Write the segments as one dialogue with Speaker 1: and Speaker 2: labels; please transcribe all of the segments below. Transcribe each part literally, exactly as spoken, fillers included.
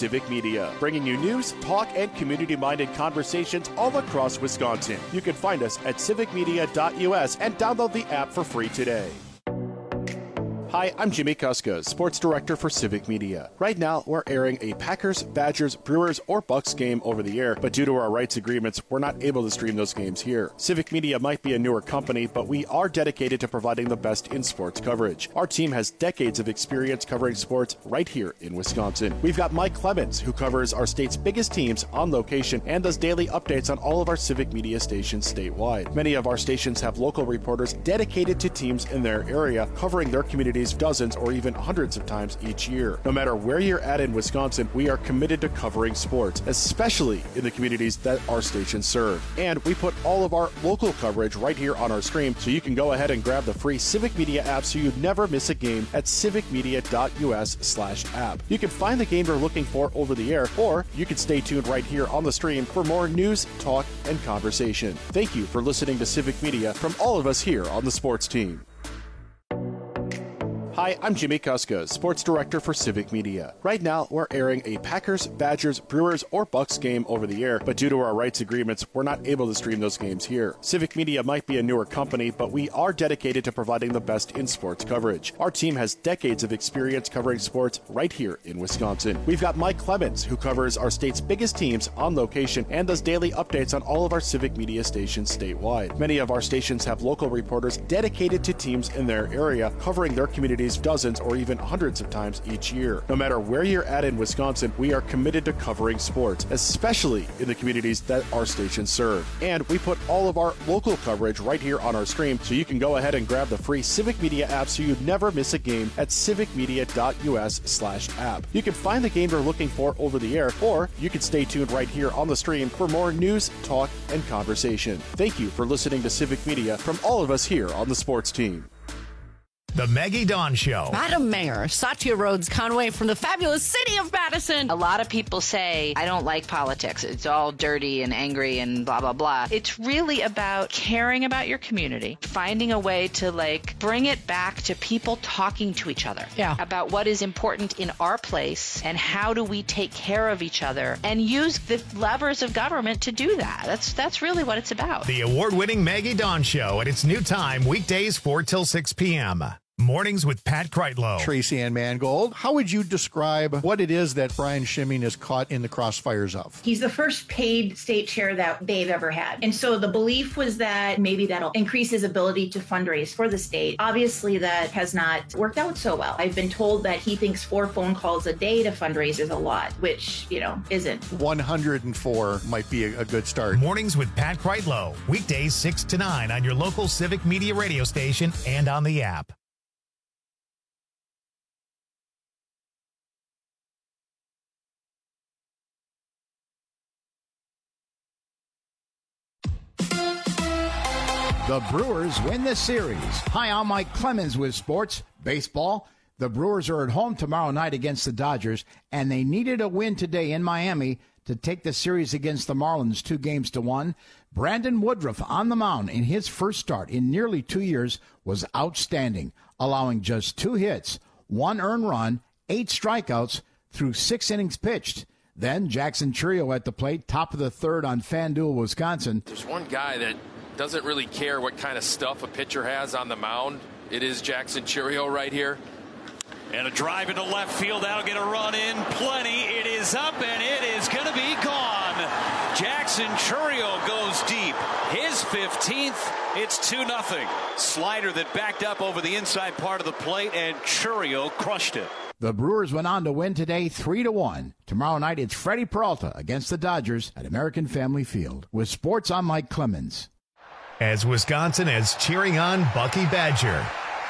Speaker 1: Civic Media, bringing you news, talk, and community-minded conversations all across Wisconsin. You can find us at civic media dot U S and download the app for free today. Hi, I'm Jimmy Kuska, Sports Director for Civic Media. Right now, we're airing a Packers, Badgers, Brewers, or Bucks game over the air, but due to our rights agreements, we're not able to stream those games here. Civic Media might be a newer company, but we are dedicated to providing the best in sports coverage. Our team has decades of experience covering sports right here in Wisconsin. We've got Mike Clemens, who covers our state's biggest teams on location and does daily updates on all of our Civic Media stations statewide. Many of our stations have local reporters dedicated to teams in their area, covering their communities dozens or even hundreds of times each year. No matter where you're at in Wisconsin, we are committed to covering sports, especially in the communities that our stations serve. And we put all of our local coverage right here on our stream, so you can go ahead and grab the free Civic Media app so you never miss a game at civic media dot U S slash app. You can find the game you're looking for over the air, or you can stay tuned right here on the stream for more news, talk, and conversation. Thank you for listening to Civic Media from all of us here on the sports team. Hi, I'm Jimmy Kuska, Sports Director for Civic Media. Right now, we're airing a Packers, Badgers, Brewers, or Bucks game over the air, but due to our rights agreements, we're not able to stream those games here. Civic Media might be a newer company, but we are dedicated to providing the best in sports coverage. Our team has decades of experience covering sports right here in Wisconsin. We've got Mike Clemens, who covers our state's biggest teams on location and does daily updates on all of our Civic Media stations statewide. Many of our stations have local reporters dedicated to teams in their area, covering their communities dozens or even hundreds of times each year. No matter where you're at in Wisconsin, we are committed to covering sports, especially in the communities that our stations serve. And we put all of our local coverage right here on our stream, so you can go ahead and grab the free Civic Media app so you never miss a game at civic media dot U S slash app. You can find the game you're looking for over the air, or you can stay tuned right here on the stream for more news, talk, and conversation. Thank you for listening to Civic Media from all of us here on the sports team.
Speaker 2: The Maggie Dawn Show.
Speaker 3: Madam Mayor, Satya Rhodes Conway from the fabulous city of Madison.
Speaker 4: A lot of people say, I don't like politics. It's all dirty and angry and blah, blah, blah. It's really about caring about your community, finding a way to, like, bring it back to people talking to each other
Speaker 3: yeah.
Speaker 4: about what is important in our place and how do we take care of each other and use the levers of government to do that. That's, that's really what it's about.
Speaker 2: The award-winning Maggie Dawn Show at its new time, weekdays four till six p.m. Mornings with Pat Kreitlow.
Speaker 5: Tracy Ann Mangold, how would you describe what it is that Brian Schimming is caught in the crossfires of?
Speaker 6: He's the first paid state chair that they've ever had. And so the belief was that maybe that'll increase his ability to fundraise for the state. Obviously, that has not worked out so well. I've been told that he thinks four phone calls a day to fundraise is a lot, which, you know, isn't.
Speaker 5: one hundred four might be a, a good start.
Speaker 2: Mornings with Pat Kreitlow. Weekdays six to nine on your local Civic Media radio station and on the app.
Speaker 7: The Brewers win the series. Hi, I'm Mike Clemens with Sports Baseball. The Brewers are at home tomorrow night against the Dodgers, and they needed a win today in Miami to take the series against the Marlins two games to one. Brandon Woodruff on the mound in his first start in nearly two years was outstanding, allowing just two hits, one earned run, eight strikeouts through six innings pitched. Then Jackson Chourio at the plate, top of the third on FanDuel, Wisconsin.
Speaker 8: There's one guy that doesn't really care what kind of stuff a pitcher has on the mound. It is Jackson Chourio right here.
Speaker 9: And a drive into left field. That'll get a run in. Plenty. It is up, and it is going to be gone. Jackson Chourio goes deep. His fifteenth. It's two nothing. Slider that backed up over the inside part of the plate, and Chourio crushed it.
Speaker 7: The Brewers went on to win today three to one. Tomorrow night, it's Freddie Peralta against the Dodgers at American Family Field. With sports, I'm Mike Clemens.
Speaker 2: As Wisconsin is cheering on Bucky Badger.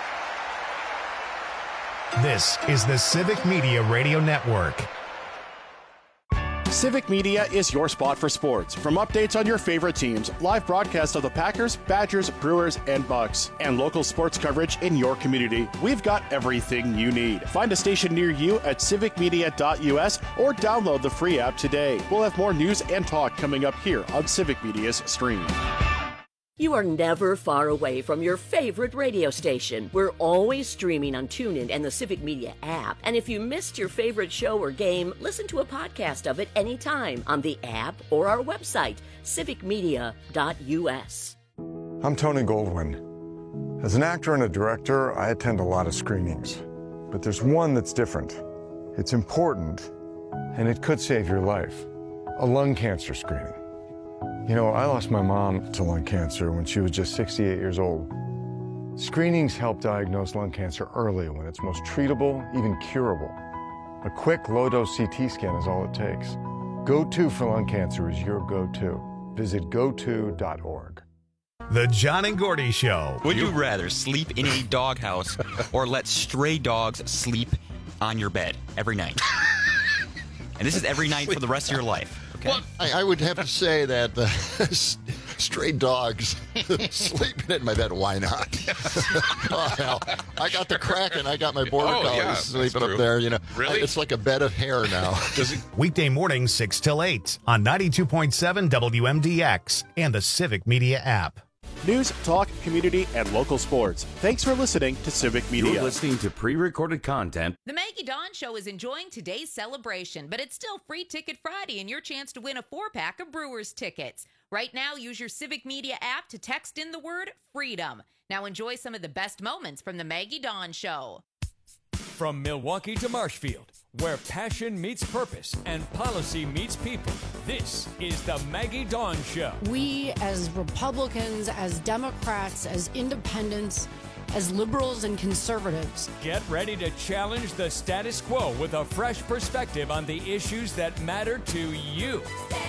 Speaker 2: This is the Civic Media Radio Network.
Speaker 1: Civic Media is your spot for sports. From updates on your favorite teams, live broadcasts of the Packers, Badgers, Brewers, and Bucks, and local sports coverage in your community, we've got everything you need. Find a station near you at civic media dot U S or download the free app today. We'll have more news and talk coming up here on Civic Media's stream.
Speaker 10: You are never far away from your favorite radio station. We're always streaming on TuneIn and the Civic Media app. And if you missed your favorite show or game, listen to a podcast of it anytime on the app or our website, civic media dot u s.
Speaker 11: I'm Tony Goldwyn. As an actor and a director, I attend a lot of screenings. But there's one that's different. It's important, and it could save your life. A lung cancer screening. You know, I lost my mom to lung cancer when she was just sixty-eight years old. Screenings help diagnose lung cancer early when it's most treatable, even curable. A quick low-dose C T scan is all it takes. Go To for lung cancer is your go-to. Visit go to dot org.
Speaker 2: The John and Gordy Show.
Speaker 12: Would you rather sleep in a doghouse or let stray dogs sleep on your bed every night? And this is every night for the rest of your life. Okay.
Speaker 13: Well, I, I would have to say that uh, stray dogs sleeping in my bed. Why not? Oh, hell, I got the Kraken. I got my border
Speaker 14: oh,
Speaker 13: collies
Speaker 14: yeah,
Speaker 13: sleeping up there. You know,
Speaker 14: really?
Speaker 13: It's like a bed of hair now.
Speaker 14: Does it-
Speaker 2: Weekday mornings six till eight on ninety-two point seven W M D X and the Civic Media app.
Speaker 1: News, talk, community, and local sports. Thanks for listening to Civic Media.
Speaker 15: You're listening to pre-recorded content.
Speaker 16: The Maggie Dawn Show is enjoying today's celebration, but it's still Free Ticket Friday and your chance to win a four-pack of Brewers tickets. Right now, use your Civic Media app to text in the word FREEDOM. Now enjoy some of the best moments from the Maggie Dawn Show.
Speaker 17: From Milwaukee to Marshfield, where passion meets purpose and policy meets people, this is the Maggie Dawn Show.
Speaker 18: We, as Republicans, as Democrats, as independents, as liberals and conservatives,
Speaker 17: get ready to challenge the status quo with a fresh perspective on the issues that matter to you.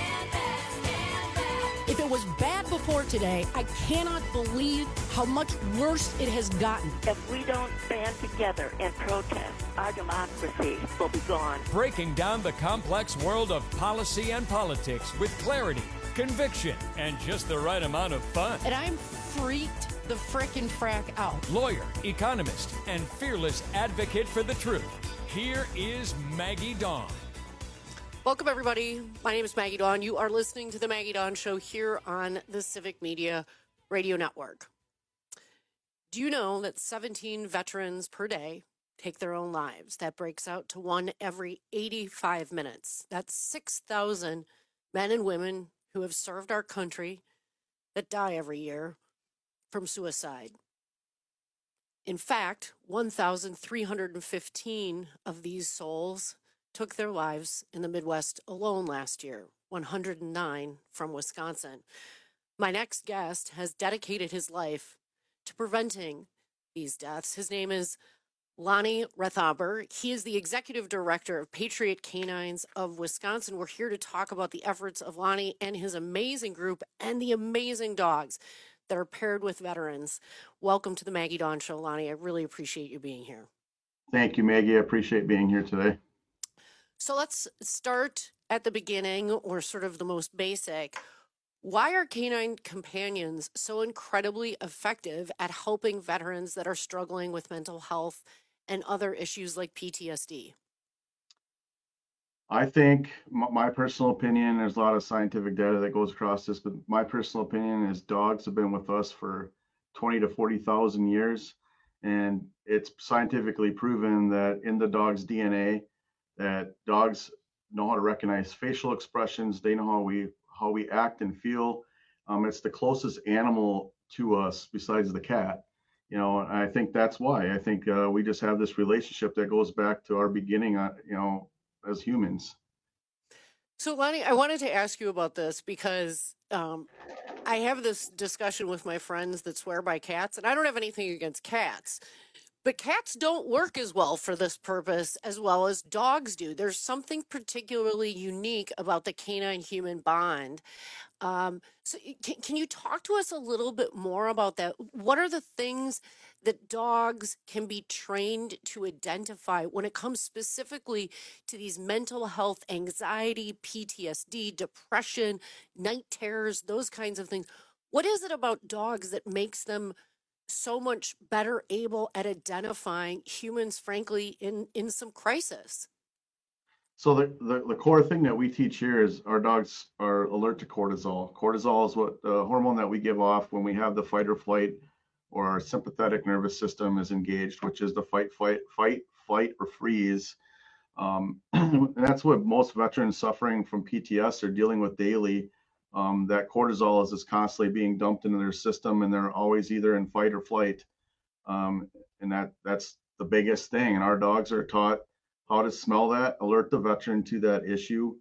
Speaker 18: If it was bad before today, I cannot believe how much worse it has gotten.
Speaker 19: If we don't band together and protest, our democracy will be gone.
Speaker 17: Breaking down the complex world of policy and politics with clarity, conviction, and just the right amount of fun.
Speaker 18: And I'm freaked the frickin' frack out.
Speaker 17: Lawyer, economist, and fearless advocate for the truth. Here is Maggie Dawn.
Speaker 18: Welcome, everybody. My name is Maggie Dawn. You are listening to the Maggie Dawn Show here on the Civic Media Radio Network. Do you know that seventeen veterans per day take their own lives? That breaks out to one every eighty-five minutes. That's six thousand men and women who have served our country that die every year from suicide. In fact, one thousand three hundred fifteen of these souls took their lives in the Midwest alone last year, one hundred nine from Wisconsin. My next guest has dedicated his life to preventing these deaths. His name is Lonnie Rethaber. He is the executive director of Patriot Canines of Wisconsin. We're here to talk about the efforts of Lonnie and his amazing group and the amazing dogs that are paired with veterans. Welcome to the Maggie Dawn Show, Lonnie. I really appreciate you being here.
Speaker 20: Thank you, Maggie. I appreciate being here today.
Speaker 18: So let's start at the beginning, or sort of the most basic. Why are canine companions so incredibly effective at helping veterans that are struggling with mental health and other issues like P T S D?
Speaker 20: I think my personal opinion, there's a lot of scientific data that goes across this, but my personal opinion is dogs have been with us for twenty to forty thousand years. And it's scientifically proven that in the dog's D N A, that dogs know how to recognize facial expressions. They know how we how we act and feel. Um, it's the closest animal to us besides the cat. You know, and I think that's why. I think uh, we just have this relationship that goes back to our beginning, uh, you know, as humans.
Speaker 18: So, Lonnie, I wanted to ask you about this because um, I have this discussion with my friends that swear by cats, and I don't have anything against cats. But cats don't work as well for this purpose as well as dogs do. There's something particularly unique about the canine-human bond. Um, so can, can you talk to us a little bit more about that? What are the things that dogs can be trained to identify when it comes specifically to these mental health, anxiety, P T S D, depression, night terrors, those kinds of things? What is it about dogs that makes them so much better able at identifying humans, frankly, in, in some crisis?
Speaker 20: So the, the, the core thing that we teach here is our dogs are alert to cortisol. Cortisol is what the hormone that we give off when we have the fight or flight, or our sympathetic nervous system is engaged, which is the fight, fight, fight, flight, or freeze. Um, and that's what most veterans suffering from P T S are dealing with daily. Um, that cortisol is, is constantly being dumped into their system, and they're always either in fight or flight. Um, and that that's the biggest thing. And our dogs are taught how to smell that, alert the veteran to that issue.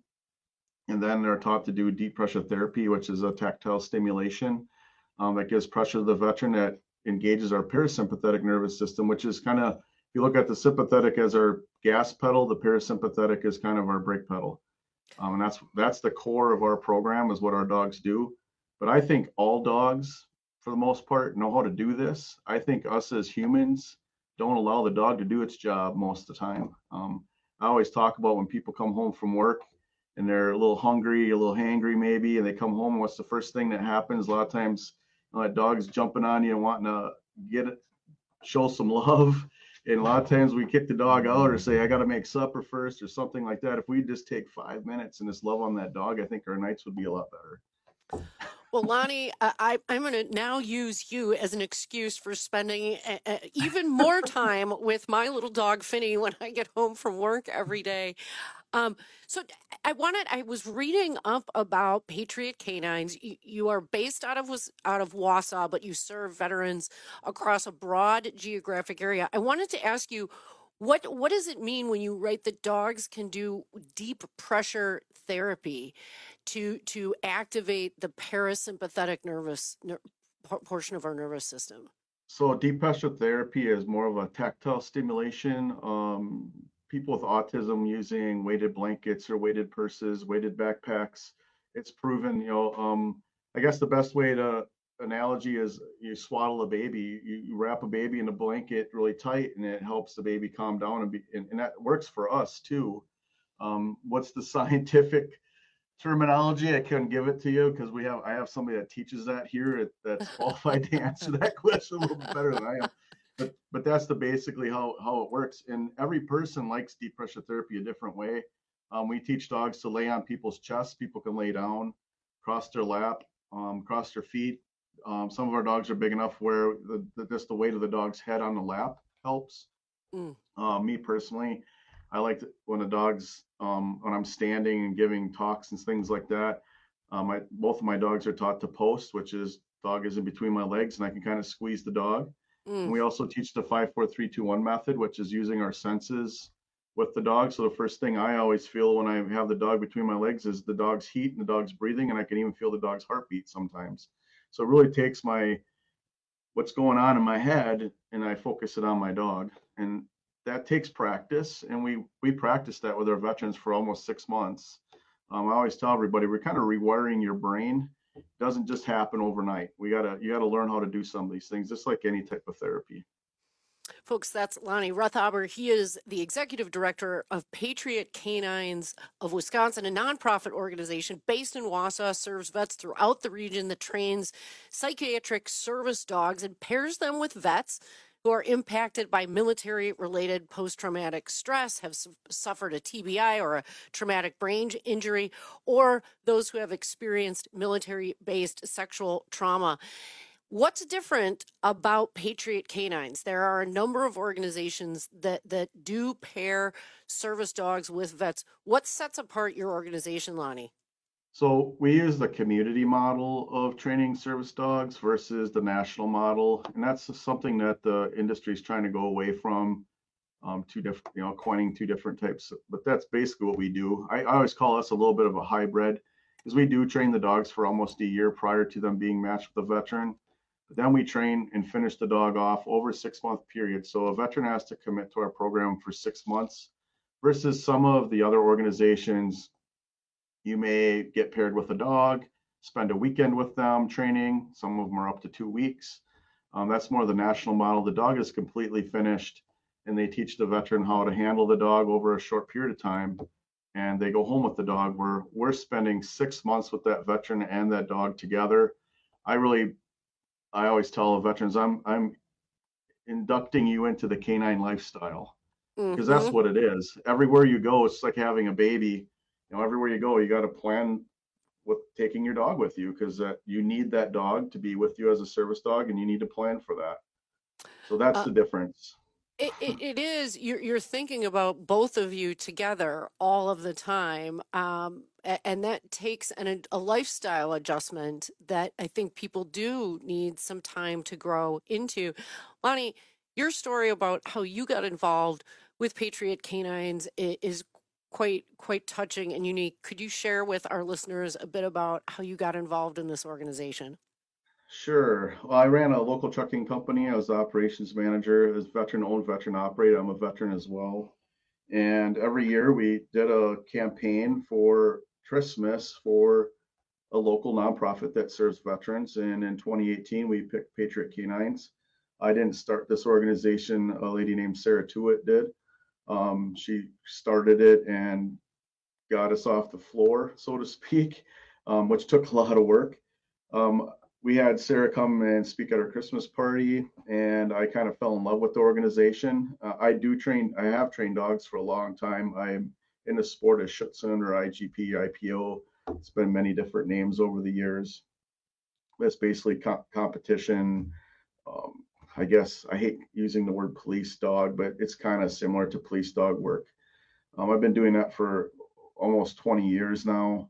Speaker 20: And then they're taught to do deep pressure therapy, which is a tactile stimulation um, that gives pressure to the veteran that engages our parasympathetic nervous system, which is kind of, if you look at the sympathetic as our gas pedal, the parasympathetic is kind of our brake pedal. Um, and that's that's the core of our program, is what our dogs do. But I think all dogs, for the most part, know how to do this. I think us as humans don't allow the dog to do its job most of the time. Um, I always talk about when people come home from work and they're a little hungry, a little hangry maybe, and they come home, what's the first thing that happens? A lot of times, you know, that dog's jumping on you and wanting to get it, show some love. And a lot of times we kick the dog out or say, I got to make supper first or something like that. If we just take five minutes and just love on that dog, I think our nights would be a lot better.
Speaker 18: Well, Lonnie, I, I'm going to now use you as an excuse for spending a, a, even more time with my little dog, Finny, when I get home from work every day. Um, so I wanted, I was reading up about Patriot Canines. You, you are based out of, out of Wausau, but you serve veterans across a broad geographic area. I wanted to ask you, what, what does it mean when you write that dogs can do deep pressure therapy to to activate the parasympathetic nervous ner- portion of our nervous system?
Speaker 20: So deep pressure therapy is more of a tactile stimulation. Um, people with autism using weighted blankets or weighted purses, weighted backpacks. It's proven, you know, um, I guess the best way to analogy is you swaddle a baby, you, you wrap a baby in a blanket really tight, and it helps the baby calm down, and, be, and, and that works for us too. Um, what's the scientific terminology? I couldn't give it to you because we have I have somebody that teaches that here that's qualified to answer that question a little bit better than I am. But but that's the basically how how it works. And every person likes deep pressure therapy a different way. Um, we teach dogs to lay on people's chests. People can lay down, cross their lap, um, cross their feet. Um, some of our dogs are big enough where the, the just the weight of the dog's head on the lap helps. Mm. Uh, me personally, I like to, when the dog's um, when I'm standing and giving talks and things like that. Um, I, both of my dogs are taught to post, which is dog is in between my legs, and I can kind of squeeze the dog. Mm. And we also teach the five, four, three, two, one method, which is using our senses with the dog. So the first thing I always feel when I have the dog between my legs is the dog's heat and the dog's breathing, and I can even feel the dog's heartbeat sometimes. So it really takes my what's going on in my head and I focus it on my dog. And that takes practice. And we we practice that with our veterans for almost six months. Um, I always tell everybody we're kind of rewiring your brain. It doesn't just happen overnight. We gotta you gotta learn how to do some of these things, just like any type of therapy.
Speaker 18: Folks, that's Lonnie Rethaber. He is the executive director of Patriot Canines of Wisconsin, a nonprofit organization based in Wausau, serves vets throughout the region that trains psychiatric service dogs and pairs them with vets who are impacted by military-related post-traumatic stress, have su- suffered a T B I or a traumatic brain injury, or those who have experienced military-based sexual trauma. What's different about Patriot Canines? There are a number of organizations that, that do pair service dogs with vets. What sets apart your organization, Lonnie?
Speaker 20: So we use the community model of training service dogs versus the national model. And that's something that the industry is trying to go away from, um, two different, you know, coining two different types. But that's basically what we do. I, I always call us a little bit of a hybrid, because we do train the dogs for almost a year prior to them being matched with a veteran. Then we train and finish the dog off over a six month period. So a veteran has to commit to our program for six months versus some of the other organizations. You may get paired with a dog, spend a weekend with them training. Some of them are up to two weeks. Um, that's more the national model. The dog is completely finished and they teach the veteran how to handle the dog over a short period of time. And they go home with the dog. We're, we're spending six months with that veteran and that dog together. I really I always tell the veterans, I'm I'm inducting you into the canine lifestyle. because
Speaker 18: Mm-hmm.
Speaker 20: that's what it is. Everywhere you go, it's like having a baby. You know, everywhere you go, you got to plan with taking your dog with you, because uh, you need that dog to be with you as a service dog, and you need to plan for that. So that's
Speaker 18: Uh,
Speaker 20: the difference.
Speaker 18: It, it, it is. You're, you're thinking about both of you together all of the time. Um, a- and that takes an, a lifestyle adjustment that I think people do need some time to grow into. Lonnie, your story about how you got involved with Patriot Canines i- is quite quite touching and unique. Could you share with our listeners a bit about how you got involved in this organization?
Speaker 20: Sure. Well, I ran a local trucking company. I was the operations manager. As veteran owned, veteran operated. I'm a veteran as well. And every year we did a campaign for Christmas for a local nonprofit that serves veterans. And in twenty eighteen, we picked Patriot Canines. I didn't start this organization. A lady named Sarah Tewitt did. Um, she started it and got us off the floor, so to speak, um, which took a lot of work. Um, we had Sarah come and speak at our Christmas party, and I kind of fell in love with the organization. Uh, I do train, I have trained dogs for a long time. I'm in the sport of Schutzhund or I G P, I P O. It's been many different names over the years. It's basically co- competition. Um, I guess I hate using the word police dog, but it's kind of similar to police dog work. Um, I've been doing that for almost twenty years now.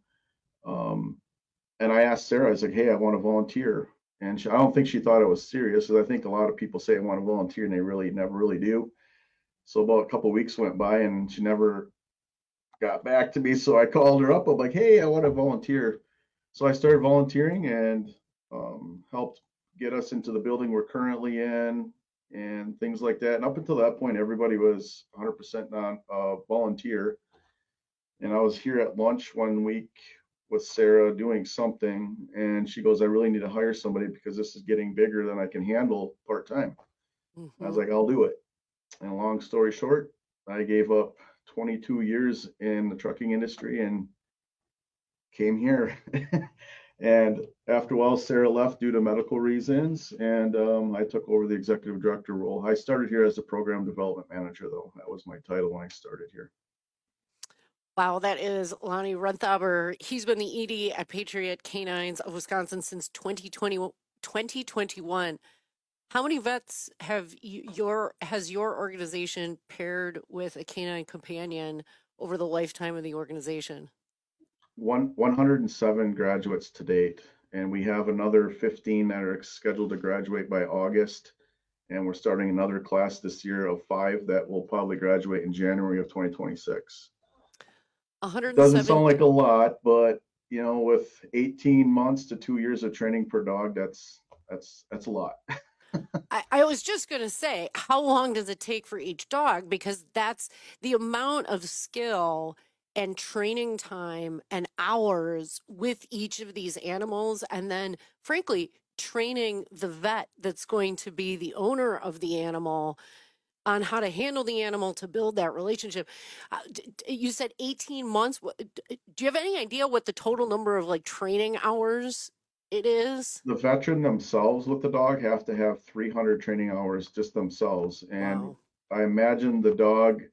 Speaker 20: Um, and I asked Sarah, I was like, hey, I want to volunteer. And she, I don't think she thought it was serious, because I think a lot of people say I want to volunteer and they really never really do. So about a couple of weeks went by and she never got back to me. So I called her up. I'm like, hey, I want to volunteer. So I started volunteering and um, helped get us into the building we're currently in and things like that. And up until that point, everybody was one hundred percent non uh, volunteer. And I was here at lunch one week with Sarah doing something, and she goes, I really need to hire somebody because this is getting bigger than I can handle part-time.
Speaker 18: Mm-hmm.
Speaker 20: I was like, I'll do it. And long story short, I gave up twenty-two years in the trucking industry and came here. And after a while, Sarah left due to medical reasons, and um, I took over the executive director role. I started here as a program development manager, though. That was my title when I started here.
Speaker 18: Wow, that is Lonnie Renthaber. He's been the E D at Patriot Canines of Wisconsin since twenty twenty, twenty twenty-one. How many vets have you, your has your organization paired with a canine companion over the lifetime of the organization?
Speaker 20: One, one hundred seven graduates to date, and we have another fifteen that are scheduled to graduate by August. And we're starting another class this year of five that will probably graduate in January of twenty twenty-six.
Speaker 18: one hundred seven
Speaker 20: Doesn't sound like a lot, but you know, with eighteen months to two years of training per dog, that's that's that's a lot.
Speaker 18: I, I was just going to say, how long does it take for each dog? Because that's the amount of skill and training time and hours with each of these animals. And then, frankly, training the vet that's going to be the owner of the animal on how to handle the animal to build that relationship. Uh, d- d- you said eighteen months. What- d- Do you have any idea what the total number of like training hours it is?
Speaker 20: The veteran themselves with the dog have to have three hundred training hours just themselves. And
Speaker 18: Wow.
Speaker 20: I imagine the dog,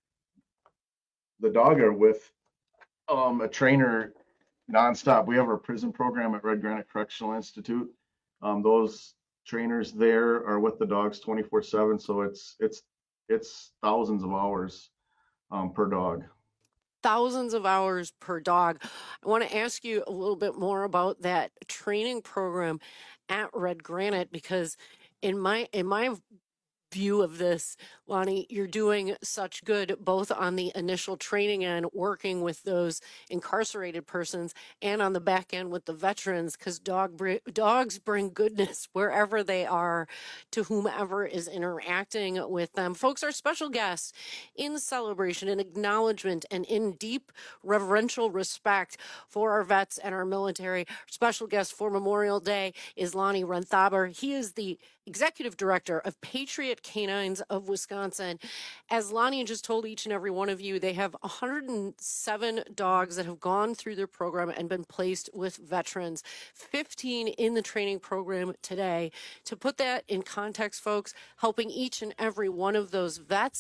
Speaker 20: the dog are with um, a trainer nonstop. We have our prison program at Red Granite Correctional Institute. Um, those trainers there are with the dogs twenty-four seven. So it's, it's, it's thousands of hours um, per dog.
Speaker 18: Thousands of hours per dog. I want to ask you a little bit more about that training program at Red Granite, because in my in my view of this, Lonnie, you're doing such good both on the initial training end, working with those incarcerated persons, and on the back end with the veterans, because dog br- dogs bring goodness wherever they are to whomever is interacting with them. Folks, our special guest in celebration and acknowledgement and in deep reverential respect for our vets and our military, our special guest for Memorial Day is Lonnie Renthaber. He is the executive director of Patriot Canines of Wisconsin. As Lonnie just told each and every one of you, they have one hundred seven dogs that have gone through their program and been placed with veterans, fifteen in the training program today. To put that in context, folks, helping each and every one of those vets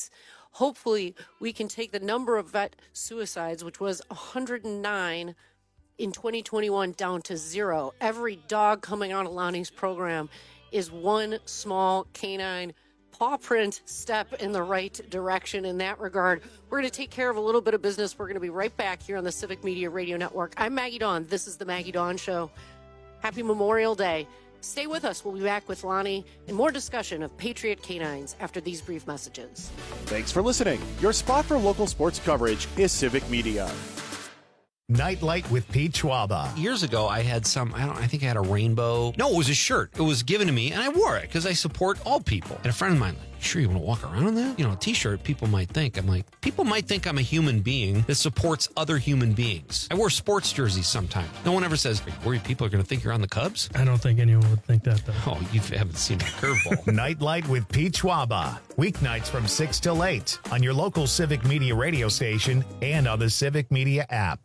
Speaker 18: hopefully we can take the number of vet suicides, which was one hundred nine in twenty twenty-one, down to zero. Every dog coming out of Lonnie's program is one small canine paw print step in the right direction in that regard. We're going to take care of a little bit of business. We're going to be right back here on the Civic Media Radio Network. I'm Maggie Dawn. This is the Maggie Dawn Show. Happy Memorial Day. Stay with us. We'll be back with Lonnie and more discussion of Patriot Canines after these brief messages.
Speaker 1: Thanks for listening. Your spot for local sports coverage is Civic Media.
Speaker 2: Nightlight with Pete Schwaba.
Speaker 14: Years ago, I had some, I don't I think I had a rainbow. No, it was a shirt. It was given to me, and I wore it because I support all people. And a friend of mine, like, sure you want to walk around in that? You know, a t-shirt, people might think. I'm like, people might think I'm a human being that supports other human beings. I wear sports jerseys sometimes. No one ever says, are you worried people are going to think you're on the Cubs?
Speaker 21: I don't think anyone would think that, though.
Speaker 14: Oh, you haven't seen my curveball.
Speaker 2: Nightlight with Pete Schwaba. Weeknights from six till eight on your local Civic Media radio station and on the Civic Media app.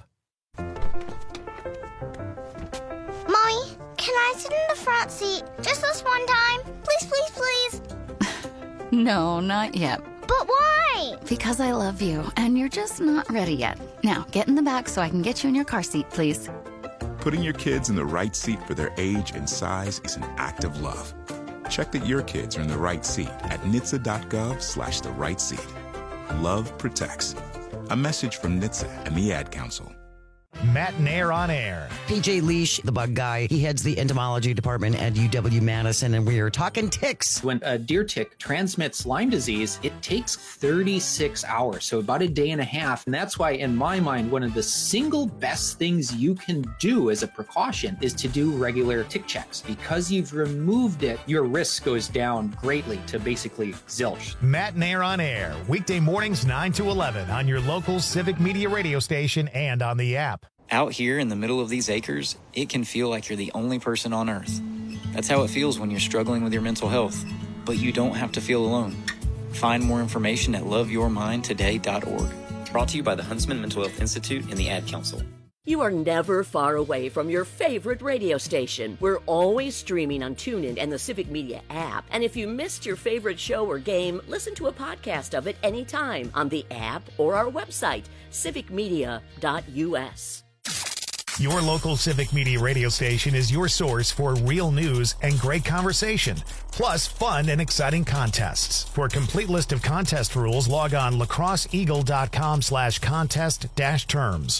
Speaker 22: Mommy, can I sit in the front seat just this one time? Please, please, please.
Speaker 23: No, not yet.
Speaker 22: But why?
Speaker 23: Because I love you, and you're just not ready yet. Now, get in the back so I can get you in your car seat, please.
Speaker 24: Putting your kids in the right seat for their age and size is an act of love. Check that your kids are in the right seat at N H T S A dot gov slash the right seat. Love protects. A message from N H T S A and the Ad Council.
Speaker 2: Matt Nair on air.
Speaker 25: P J Leash, the bug guy, he heads the entomology department at U W-Madison, and we are talking ticks.
Speaker 26: When a deer tick transmits Lyme disease, it takes thirty-six hours, so about a day and a half. And that's why, in my mind, one of the single best things you can do as a precaution is to do regular tick checks. Because you've removed it, your risk goes down greatly to basically zilch.
Speaker 2: Matt Nair on air, weekday mornings nine to eleven on your local Civic Media radio station and on the app.
Speaker 27: Out here in the middle of these acres, it can feel like you're the only person on Earth. That's how it feels when you're struggling with your mental health. But you don't have to feel alone. Find more information at love your mind today dot org. Brought to you by the Huntsman Mental Health Institute and the Ad Council.
Speaker 10: You are never far away from your favorite radio station. We're always streaming on TuneIn and the Civic Media app. And if you missed your favorite show or game, listen to a podcast of it anytime on the app or our website, civic media dot u s.
Speaker 2: Your local Civic Media radio station is your source for real news and great conversation, plus fun and exciting contests. For a complete list of contest rules, log on lacrosseeagle.com slash contest dash terms.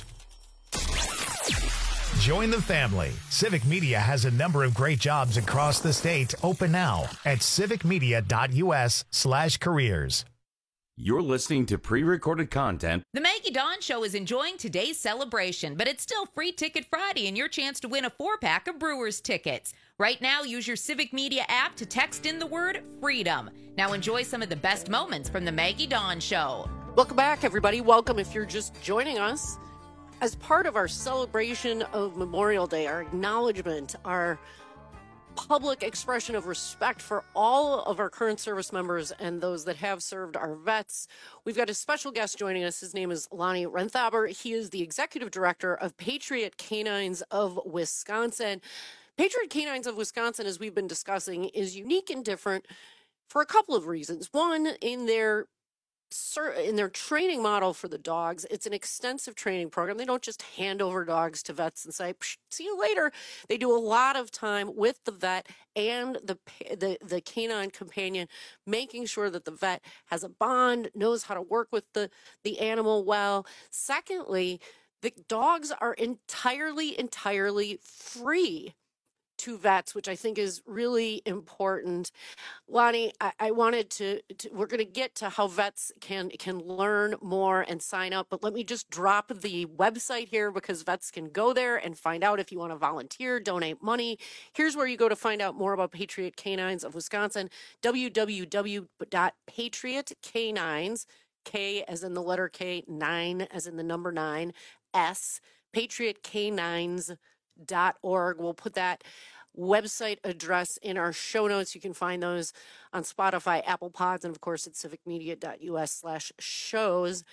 Speaker 2: Join the family. Civic Media has a number of great jobs across the state open now at civic media dot u s slash careers.
Speaker 15: You're listening to pre-recorded content.
Speaker 16: The Maggie Dawn Show is enjoying today's celebration, but it's still Free Ticket Friday and your chance to win a four-pack of Brewers tickets. Right now, use your Civic Media app to text in the word FREEDOM. Now enjoy some of the best moments from the Maggie Dawn Show.
Speaker 18: Welcome back, everybody. Welcome if you're just joining us. As part of our celebration of Memorial Day, our acknowledgement, our public expression of respect for all of our current service members and those that have served, our vets. We've got a special guest joining us. His name is Lonnie Renthaber. He is the executive director of Patriot Canines of Wisconsin. Patriot Canines of Wisconsin, as we've been discussing, is unique and different for a couple of reasons. One, in their in their training model for the dogs, it's an extensive training program. They don't just hand over dogs to vets and say, see you later. They do a lot of time with the vet and the, the, the canine companion, making sure that the vet has a bond, knows how to work with the, the animal well. Secondly, the dogs are entirely, entirely free to vets, which I think is really important. Lonnie, I, I wanted to, to we're going to get to how vets can can learn more and sign up, but let me just drop the website here because vets can go there and find out if you want to volunteer, donate money. Here's where you go to find out more about Patriot Canines of Wisconsin, w w w dot patriot canines, K as in the letter K, nine as in the number nine, S, patriot canines dot org. We'll put that website address in our show notes. You can find those on Spotify, Apple Pods, and of course at civic media dot u s slash shows.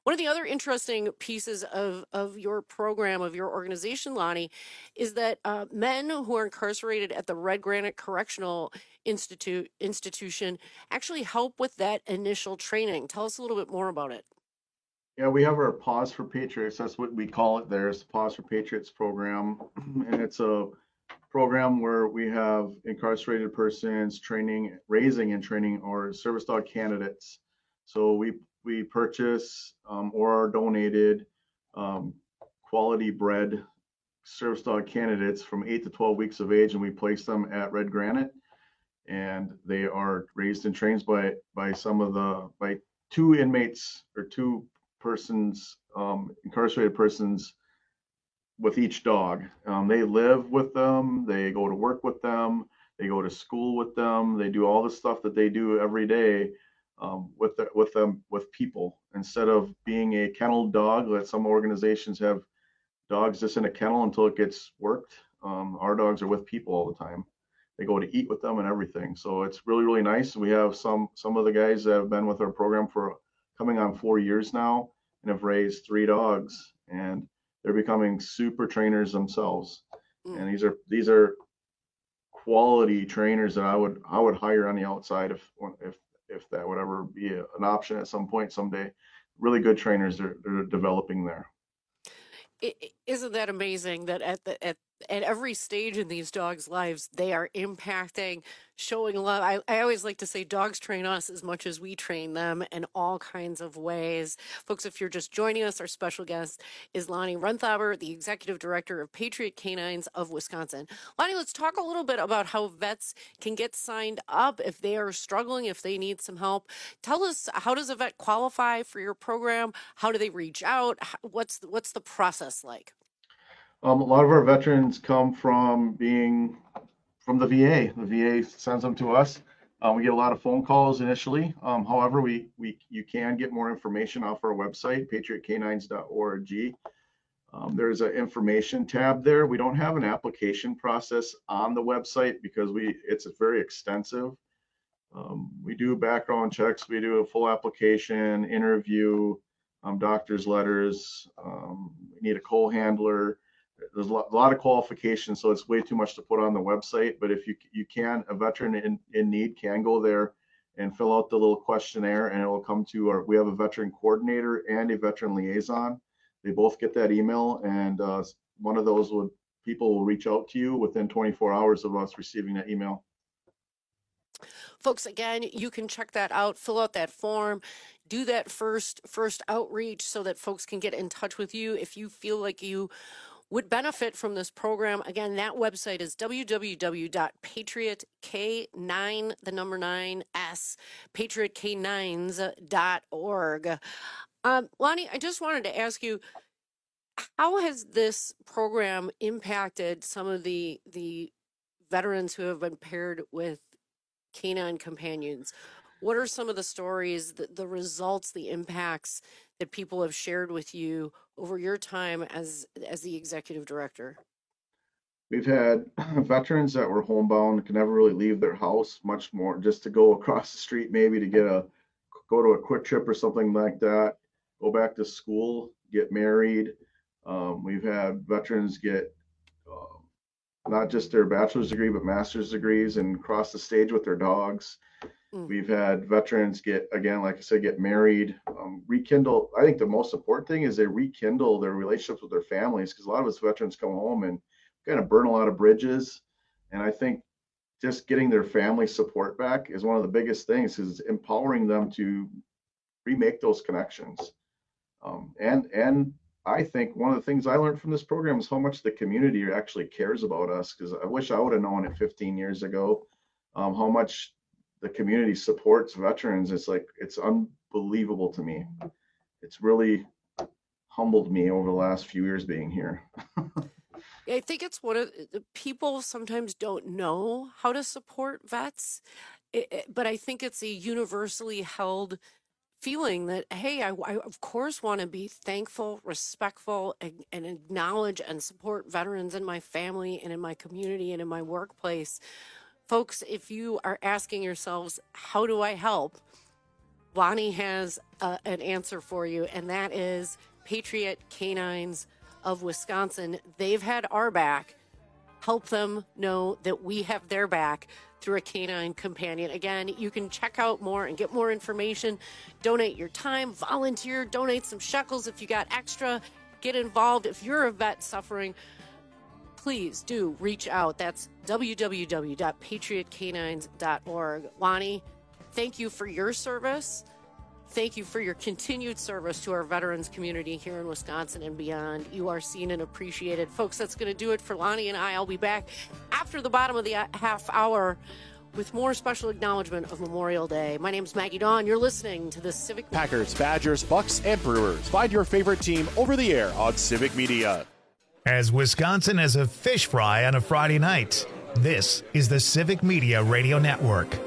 Speaker 18: One of the other interesting pieces of, of your program, of your organization, Lonnie, is that uh, men who are incarcerated at the Red Granite Correctional Institute institution actually help with that initial training. Tell us a little bit more about it.
Speaker 20: Yeah, we have our Pause for Patriots. That's what we call it there. It's the Pause for Patriots program. And it's a program where we have incarcerated persons training, raising and training our service dog candidates. So we we purchase um, or are donated um, quality bred service dog candidates from eight to twelve weeks of age, and we place them at Red Granite. And they are raised and trained by by some of the by two inmates or two persons, um, incarcerated persons with each dog. Um, they live with them, they go to work with them, they go to school with them, they do all the stuff that they do every day um, with the, with them with people. Instead of being a kennel dog, that some organizations have dogs just in a kennel until it gets worked. Um, our dogs are with people all the time. They go to eat with them and everything. So it's really, really nice. We have some some of the guys that have been with our program for coming on four years now and have raised three dogs, and they're becoming super trainers themselves. Mm. And these are these are quality trainers that I would I would hire on the outside if if if that would ever be a, an option at some point someday. Really good trainers they're, they're developing there.
Speaker 18: It, isn't that amazing that at the at at every stage in these dogs' lives, they are impacting, showing love. I, I always like to say dogs train us as much as we train them in all kinds of ways. Folks, if you're just joining us, our special guest is Lonnie Runthaber, the Executive Director of Patriot Canines of Wisconsin. Lonnie, let's talk a little bit about how vets can get signed up if they are struggling, if they need some help. Tell us, how does a vet qualify for your program? How do they reach out? What's, what's the process like?
Speaker 20: Um, a lot of our veterans come from being from the V A. The V A sends them to us. Um, we get a lot of phone calls initially. Um, however, we we you can get more information off our website, patriot canines dot org. Um, there's an information tab there. We don't have an application process on the website because we it's very extensive. Um, we do background checks. We do a full application, interview, um, doctor's letters. Um, we need a coal handler. There's a lot, a lot of qualifications, so it's way too much to put on the website. But if you you can, a veteran in, in need can go there and fill out the little questionnaire, and it will come to our. We have a veteran coordinator and a veteran liaison. They both get that email, and uh, one of those would people will reach out to you within twenty-four hours of us receiving that email.
Speaker 18: Folks, again, you can check that out, fill out that form, do that first first outreach so that folks can get in touch with you if you feel like you would benefit from this program. Again, that website is w w w dot patriot k nine, the number nine, S, patriot k nines dot org. Um, Lonnie, I just wanted to ask you, how has this program impacted some of the the veterans who have been paired with canine companions? What are some of the stories, the, the results, the impacts that people have shared with you over your time as as the executive director?
Speaker 20: We've had veterans that were homebound, could never really leave their house, much more just to go across the street, maybe to get a go to a quick trip or something like that, go back to school, get married. Um, we've had veterans get uh, not just their bachelor's degree, but master's degrees and cross the stage with their dogs. Mm. We've had veterans get, again, like I said, get married, um, rekindle. I think the most important thing is they rekindle their relationships with their families, because a lot of us veterans come home and kind of burn a lot of bridges. And I think just getting their family support back is one of the biggest things, is empowering them to remake those connections. Um, and, and I think one of the things I learned from this program is how much the community actually cares about us, because I wish I would have known it fifteen years ago, um, how much the community supports veterans. It's like, it's unbelievable to me. It's really humbled me over the last few years being here.
Speaker 18: I think it's one of the people sometimes don't know how to support vets, it, it, but I think it's a universally held feeling that, hey, I, I of course want to be thankful, respectful, and, and acknowledge and support veterans in my family and in my community and in my workplace. Folks, if you are asking yourselves, how do I help? Lonnie has uh, an answer for you, and that is Patriot Canines of Wisconsin. They've had our back. Help them know that we have their back through a canine companion. Again, you can check out more and get more information. Donate your time, volunteer, donate some shekels if you got extra. Get involved. If you're a vet suffering, please do reach out. That's w w w dot patriot canines dot org. Lonnie, thank you for your service. Thank you for your continued service to our veterans community here in Wisconsin and beyond. You are seen and appreciated. Folks, that's going to do it for Lonnie and I. I'll be back after the bottom of the half hour with more special acknowledgement of Memorial Day. My name is Maggie Dawn. You're listening to the Civic
Speaker 1: Packers, Badgers, Bucks, and Brewers. Find your favorite team over the air on Civic Media.
Speaker 2: As Wisconsin as a fish fry on a Friday night, this is the Civic Media Radio Network.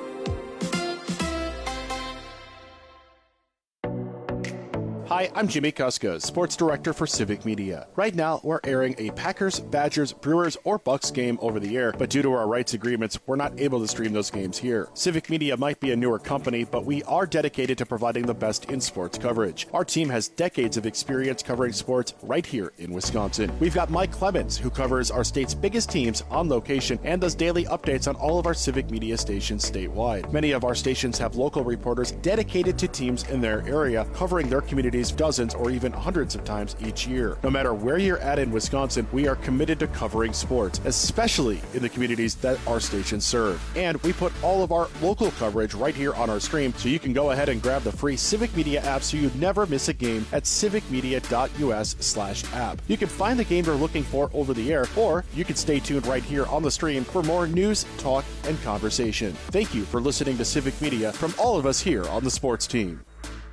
Speaker 1: Hi, I'm Jimmy Kuska, Sports Director for Civic Media. Right now, we're airing a Packers, Badgers, Brewers, or Bucks game over the air, but due to our rights agreements, we're not able to stream those games here. Civic Media might be a newer company, but we are dedicated to providing the best in sports coverage. Our team has decades of experience covering sports right here in Wisconsin. We've got Mike Clemens, who covers our state's biggest teams on location and does daily updates on all of our Civic Media stations statewide. Many of our stations have local reporters dedicated to teams in their area, covering their communities dozens or even hundreds of times each year. No matter where you're at in Wisconsin, we are committed to covering sports, especially in the communities that our stations serve. And we put all of our local coverage right here on our stream, so you can go ahead and grab the free Civic Media app so you never miss a game at civic media dot u s slash app. You can find the game you're looking for over the air, or you can stay tuned right here on the stream for more news, talk, and conversation. Thank you for listening to Civic Media from all of us here on the sports team.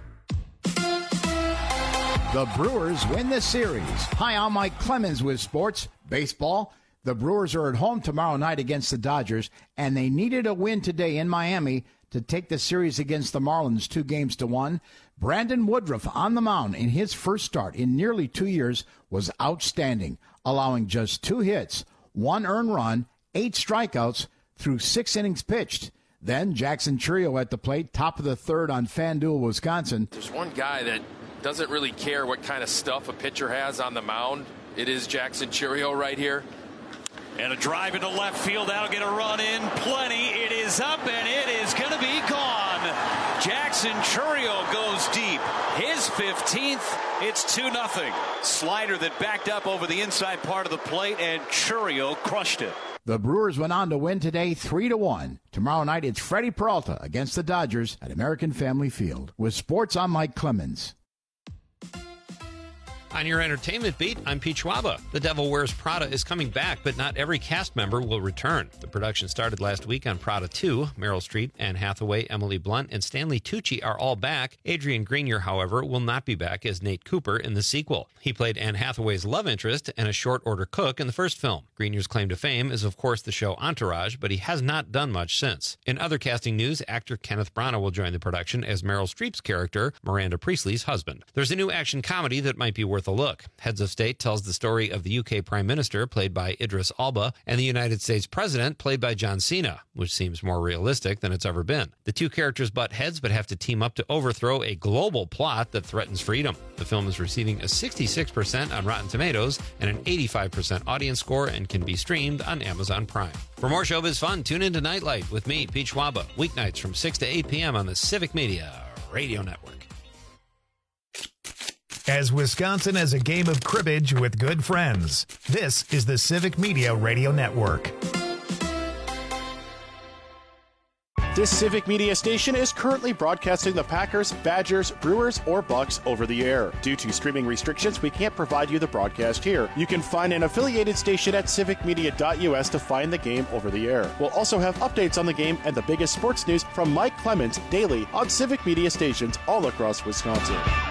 Speaker 7: The Brewers win the series. Hi, I'm Mike Clemens with sports, baseball. The Brewers are at home tomorrow night against the Dodgers, and they needed a win today in Miami to take the series against the Marlins two games to one. Brandon Woodruff on the mound in his first start in nearly two years was outstanding, allowing just two hits, one earned run, eight strikeouts through six innings pitched. Then Jackson Chourio at the plate, top of the third on FanDuel, Wisconsin.
Speaker 3: There's one guy that doesn't really care what kind of stuff a pitcher has on the mound. It is Jackson Chourio right here.
Speaker 4: And a drive into left field. That'll get a run in. Plenty. It is up, and it is going to be gone. Jackson Chourio goes deep. His fifteenth. It's two nothing. Slider that backed up over the inside part of the plate, and Chourio crushed it.
Speaker 7: The Brewers went on to win today three to one. Tomorrow night, it's Freddie Peralta against the Dodgers at American Family Field. With sports, I'm Mike Clemens.
Speaker 14: On your entertainment beat, I'm Pete Schwaba. The Devil Wears Prada is coming back, but not every cast member will return. The production started last week on Prada two. Meryl Streep, Anne Hathaway, Emily Blunt, and Stanley Tucci are all back. Adrian Grenier, however, will not be back as Nate Cooper in the sequel. He played Anne Hathaway's love interest and a short-order cook in the first film. Grenier's claim to fame is, of course, the show Entourage, but he has not done much since. In other casting news, actor Kenneth Branagh will join the production as Meryl Streep's character, Miranda Priestley's husband. There's a new action comedy that might be worth a look. Heads of State tells the story of the U K Prime Minister, played by Idris Elba, and the United States President, played by John Cena, which seems more realistic than it's ever been. The two characters butt heads but have to team up to overthrow a global plot that threatens freedom. The film is receiving a sixty-six percent on Rotten Tomatoes and an eighty-five percent audience score and can be streamed on Amazon Prime. For more showbiz fun, tune into Nightlight with me, Pete Schwaba, weeknights from six to eight p.m. on the Civic Media Radio Network.
Speaker 2: As Wisconsin as a game of cribbage with good friends, this is the Civic Media Radio Network.
Speaker 1: This Civic Media station is currently broadcasting the Packers, Badgers, Brewers, or Bucks over the air. Due to streaming restrictions, we can't provide you the broadcast here. You can find an affiliated station at civic media dot u s to find the game over the air. We'll also have updates on the game and the biggest sports news from Mike Clemens daily on Civic Media stations all across Wisconsin.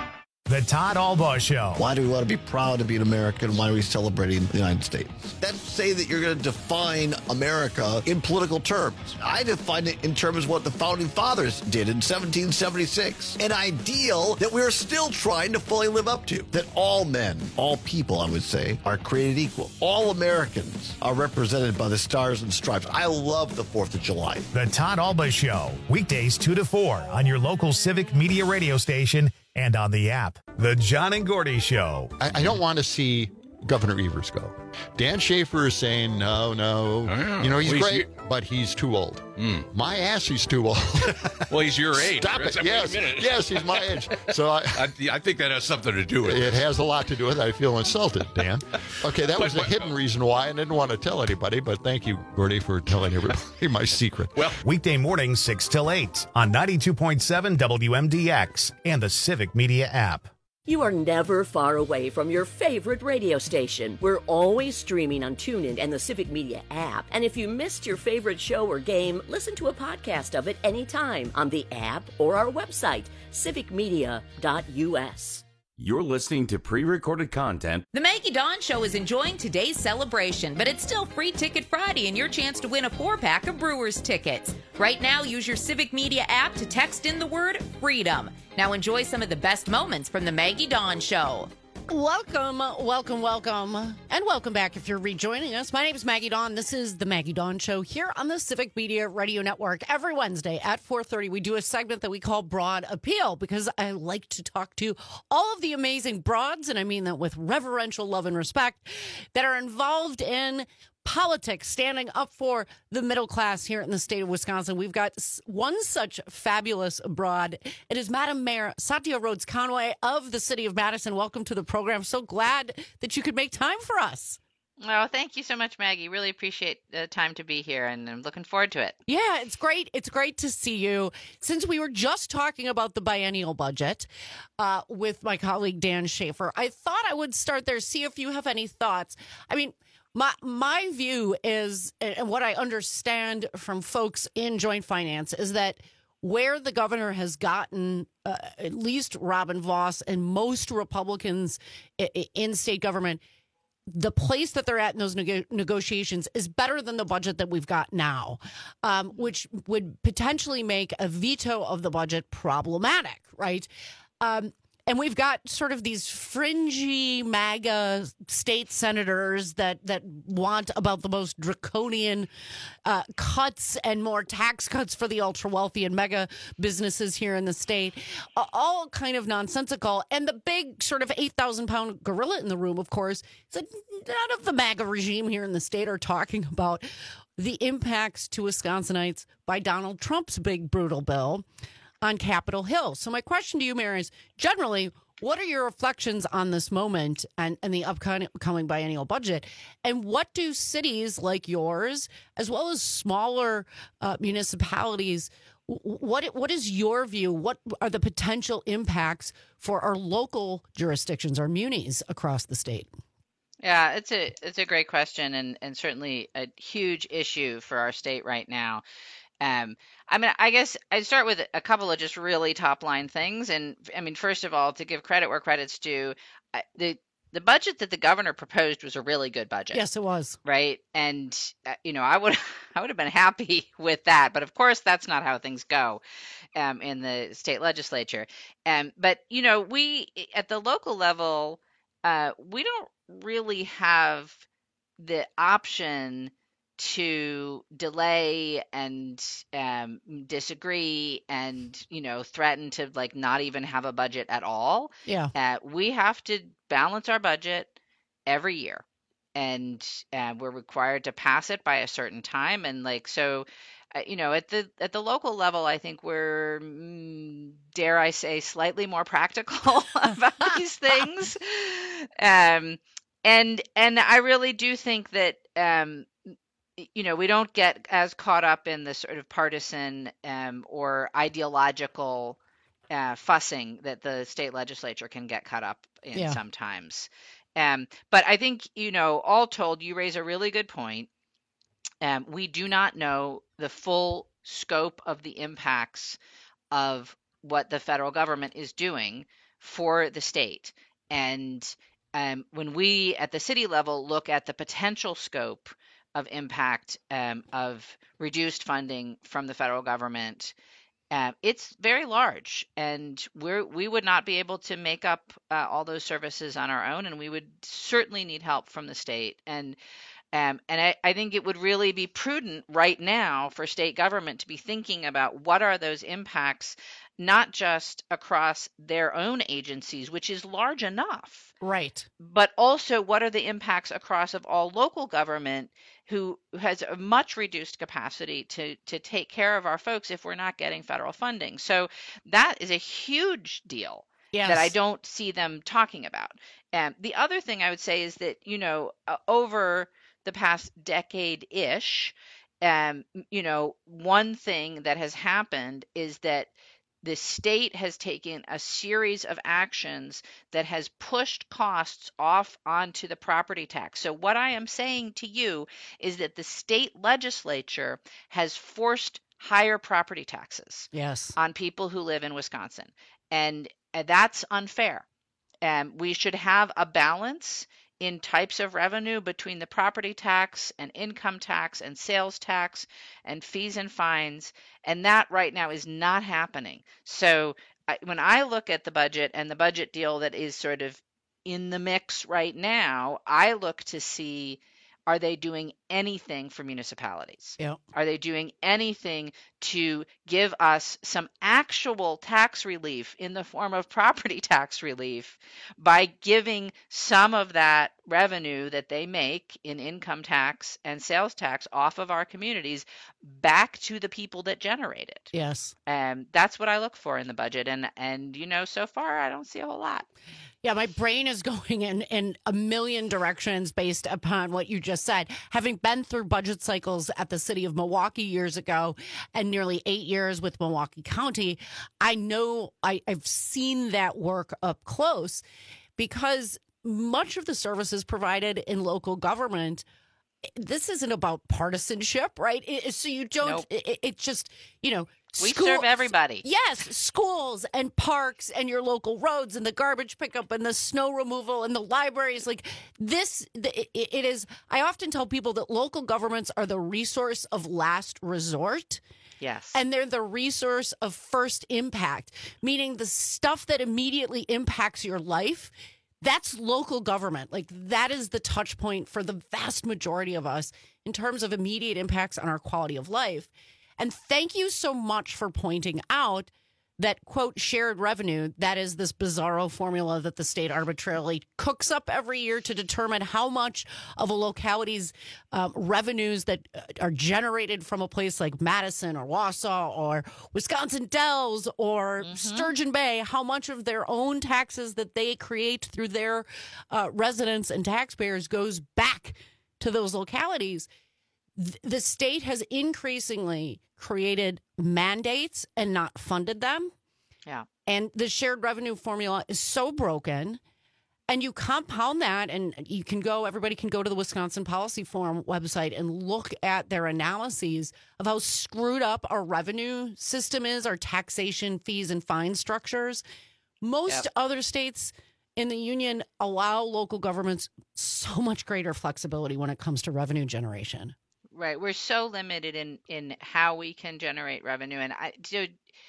Speaker 2: The Todd Albaugh Show.
Speaker 5: Why do we want to be proud to be an American? Why are we celebrating the United States? That's say that you're going to define America in political terms. I define it in terms of what the Founding Fathers did in seventeen seventy-six. An ideal that we're still trying to fully live up to. That all men, all people, I would say, are created equal. All Americans are represented by the stars and stripes. I love the fourth of July.
Speaker 2: The Todd Albaugh Show. Weekdays two to four on your local Civic Media radio station and on the app. The John and Gordy Show.
Speaker 6: I, I don't want to see Governor Evers go. Dan Schaefer is saying, no, no.
Speaker 8: Oh,
Speaker 6: you know, he's
Speaker 8: well,
Speaker 6: great,
Speaker 8: he's,
Speaker 6: but he's too old.
Speaker 8: Mm.
Speaker 6: My ass, he's too old.
Speaker 8: Well, he's your age.
Speaker 6: Stop it. Yes, yes, he's my age. So I,
Speaker 8: I, I think that has something to do with it.
Speaker 6: It has a lot to do with it. I feel insulted, Dan. Okay, that was the hidden reason why I didn't want to tell anybody, but thank you, Gordy, for telling everybody my secret.
Speaker 2: Well, weekday mornings six till eight on ninety-two point seven W M D X and the Civic Media app.
Speaker 10: You are never far away from your favorite radio station. We're always streaming on TuneIn and the Civic Media app. And if you missed your favorite show or game, listen to a podcast of it anytime on the app or our website, civic media dot U S.
Speaker 15: You're listening to pre-recorded content.
Speaker 16: The Maggie Dawn Show is enjoying today's celebration, but it's still Free Ticket Friday and your chance to win a four-pack of Brewers tickets. Right now, use your Civic Media app to text in the word FREEDOM. Now enjoy some of the best moments from the Maggie Dawn Show.
Speaker 18: Welcome, welcome, welcome, and welcome back if you're rejoining us. My name is Maggie Dawn. This is the Maggie Dawn Show here on the Civic Media Radio Network. Every Wednesday at four thirty, we do a segment that we call Broad Appeal because I like to talk to all of the amazing broads, and I mean that with reverential love and respect, that are involved in politics, standing up for the middle class here in the state of Wisconsin. We've got one such fabulous broad. It is Madam Mayor Satya Rhodes Conway of the city of Madison. Welcome to the program. So glad that you could make time for us.
Speaker 9: Oh, thank you so much, Maggie. Really appreciate the time to be here, and I'm looking forward to it.
Speaker 18: Yeah, it's great. It's great to see you. Since we were just talking about the biennial budget uh, with my colleague Dan Schaefer, I thought I would start there, see if you have any thoughts. I mean, My my view is, and what I understand from folks in joint finance, is that where the governor has gotten, uh, at least Robin Vos and most Republicans in state government, the place that they're at in those neg- negotiations is better than the budget that we've got now, um, which would potentially make a veto of the budget problematic, right? Um And we've got sort of these fringy MAGA state senators that, that want about the most draconian uh, cuts and more tax cuts for the ultra wealthy and mega businesses here in the state, uh, all kind of nonsensical. And the big sort of eight thousand pound gorilla in the room, of course, is that none of the MAGA regime here in the state are talking about the impacts to Wisconsinites by Donald Trump's big brutal bill on Capitol Hill. So my question to you, Mayor, is generally, what are your reflections on this moment and, and the upcoming biennial budget? And what do cities like yours, as well as smaller uh, municipalities, what what is your view? What are the potential impacts for our local jurisdictions, our munis across the state?
Speaker 9: Yeah, it's a it's a great question, and, and certainly a huge issue for our state right now. Um, I mean, I guess I'd start with a couple of just really top line things. And I mean, first of all, to give credit where credit's due, the the budget that the governor proposed was a really good budget.
Speaker 18: Yes, it was.
Speaker 9: Right. And, uh, you know, I would I would have been happy with that. But of course, that's not how things go um, in the state legislature. Um, but, you know, we at the local level, uh, we don't really have the option to delay and um, disagree and, you know, threaten to like not even have a budget at all.
Speaker 18: Yeah.
Speaker 9: Uh, we have to balance our budget every year, and uh, we're required to pass it by a certain time. And like, so, uh, you know, at the at the local level, I think we're, mm, dare I say, slightly more practical about these things. Um, and and I really do think that, um, you know, we don't get as caught up in the sort of partisan um, or ideological uh, fussing that the state legislature can get caught up in
Speaker 18: Yeah.
Speaker 9: sometimes. Um, but I think, you know, all told, you raise a really good point. Um, we do not know the full scope of the impacts of what the federal government is doing for the state. And um, when we at the city level look at the potential scope of impact um, of reduced funding from the federal government, uh, it's very large, and we're we would not be able to make up uh, all those services on our own, and we would certainly need help from the state. And Um, and I, I think it would really be prudent right now for state government to be thinking about what are those impacts, not just across their own agencies, which is large enough,
Speaker 18: right?
Speaker 9: But also what are the impacts across of all local government who has a much reduced capacity to to take care of our folks if we're not getting federal funding. So that is a huge deal.
Speaker 18: Yes.
Speaker 9: That I don't see them talking about. And the other thing I would say is that, you know, uh, over the past decade-ish, um, you know, one thing that has happened is that the state has taken a series of actions that has pushed costs off onto the property tax. So what I am saying to you is that the state legislature has forced higher property taxes
Speaker 18: yes.
Speaker 9: on people who live in Wisconsin. And that's unfair. Um, we should have a balance in types of revenue between the property tax and income tax and sales tax and fees and fines. And that right now is not happening. So I, when I look at the budget and the budget deal that is sort of in the mix right now, I look to see, are they doing anything for municipalities?
Speaker 18: Yeah.
Speaker 9: Are they doing anything to give us some actual tax relief in the form of property tax relief by giving some of that revenue that they make in income tax and sales tax off of our communities back to the people that generate it?
Speaker 18: Yes.
Speaker 9: And that's what I look for in the budget. And, and you know, so far I don't see a whole lot.
Speaker 18: Yeah, my brain is going in, in a million directions based upon what you just said. Having been through budget cycles at the city of Milwaukee years ago and nearly eight years with Milwaukee County, I know I, I've seen that work up close because much of the services provided in local government, this isn't about partisanship, right? It, so you don't,
Speaker 9: Nope.
Speaker 18: it, it just, you know,
Speaker 9: We
Speaker 18: school-
Speaker 9: serve everybody.
Speaker 18: Yes, schools and parks and your local roads and the garbage pickup and the snow removal and the libraries. Like this, it, it is. I often tell people that local governments are the resource of last resort.
Speaker 9: Yes.
Speaker 18: And they're the resource of first impact, meaning the stuff that immediately impacts your life. That's local government. Like that is the touch point for the vast majority of us in terms of immediate impacts on our quality of life. And thank you so much for pointing out that, quote, shared revenue, that is this bizarro formula that the state arbitrarily cooks up every year to determine how much of a locality's um, revenues that are generated from a place like Madison or Wausau or Wisconsin Dells or mm-hmm. Sturgeon Bay, how much of their own taxes that they create through their uh, residents and taxpayers goes back to those localities. The state has increasingly created mandates and not funded them.
Speaker 9: Yeah.
Speaker 18: And the shared revenue formula is so broken. And you compound that, and you can go, everybody can go to the Wisconsin Policy Forum website and look at their analyses of how screwed up our revenue system is, our taxation, fees, and fine structures. Most yep. other states in the union allow local governments so much greater flexibility when it comes to revenue generation.
Speaker 9: Right. We're so limited in, in how we can generate revenue. And I so,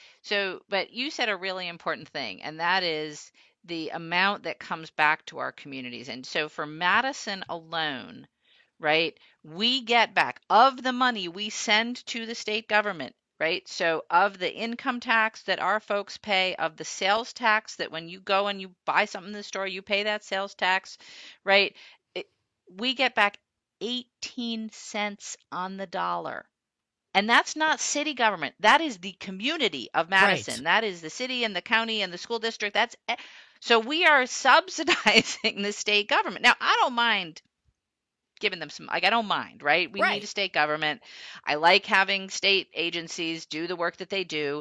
Speaker 9: so, but you said a really important thing, and that is the amount that comes back to our communities. And so for Madison alone, right, we get back of the money we send to the state government, right? So of the income tax that our folks pay, of the sales tax that when you go and you buy something in the store, you pay that sales tax, right? It, we get back eighteen cents on the dollar. And that's not city government. That is the community of Madison.
Speaker 18: Right.
Speaker 9: That is the city and the county and the school district. That's so we are subsidizing the state government. Now, I don't mind giving them some, like, I don't mind, right? We
Speaker 18: Right.
Speaker 9: need a state government. I like having state agencies do the work that they do.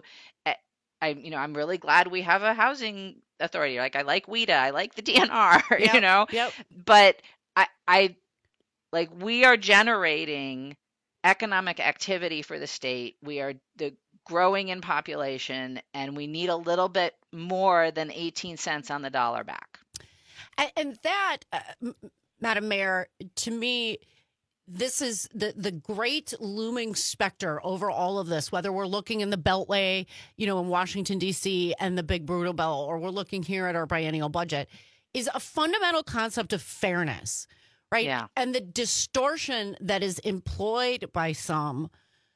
Speaker 9: I, you know, I'm really glad we have a housing authority. Like, I like WIDA. I like the D N R,
Speaker 18: Yep.
Speaker 9: you know?
Speaker 18: Yep.
Speaker 9: But I, I, like, we are generating economic activity for the state. We are the growing in population, and we need a little bit more than eighteen cents on the dollar back.
Speaker 18: And, and that, uh, Madam Mayor, to me, this is the, the great looming specter over all of this, whether we're looking in the Beltway, you know, in Washington, D C, and the big brutal bill, or we're looking here at our biennial budget, is a fundamental concept of fairness, right?
Speaker 9: Yeah.
Speaker 18: And the distortion that is employed by some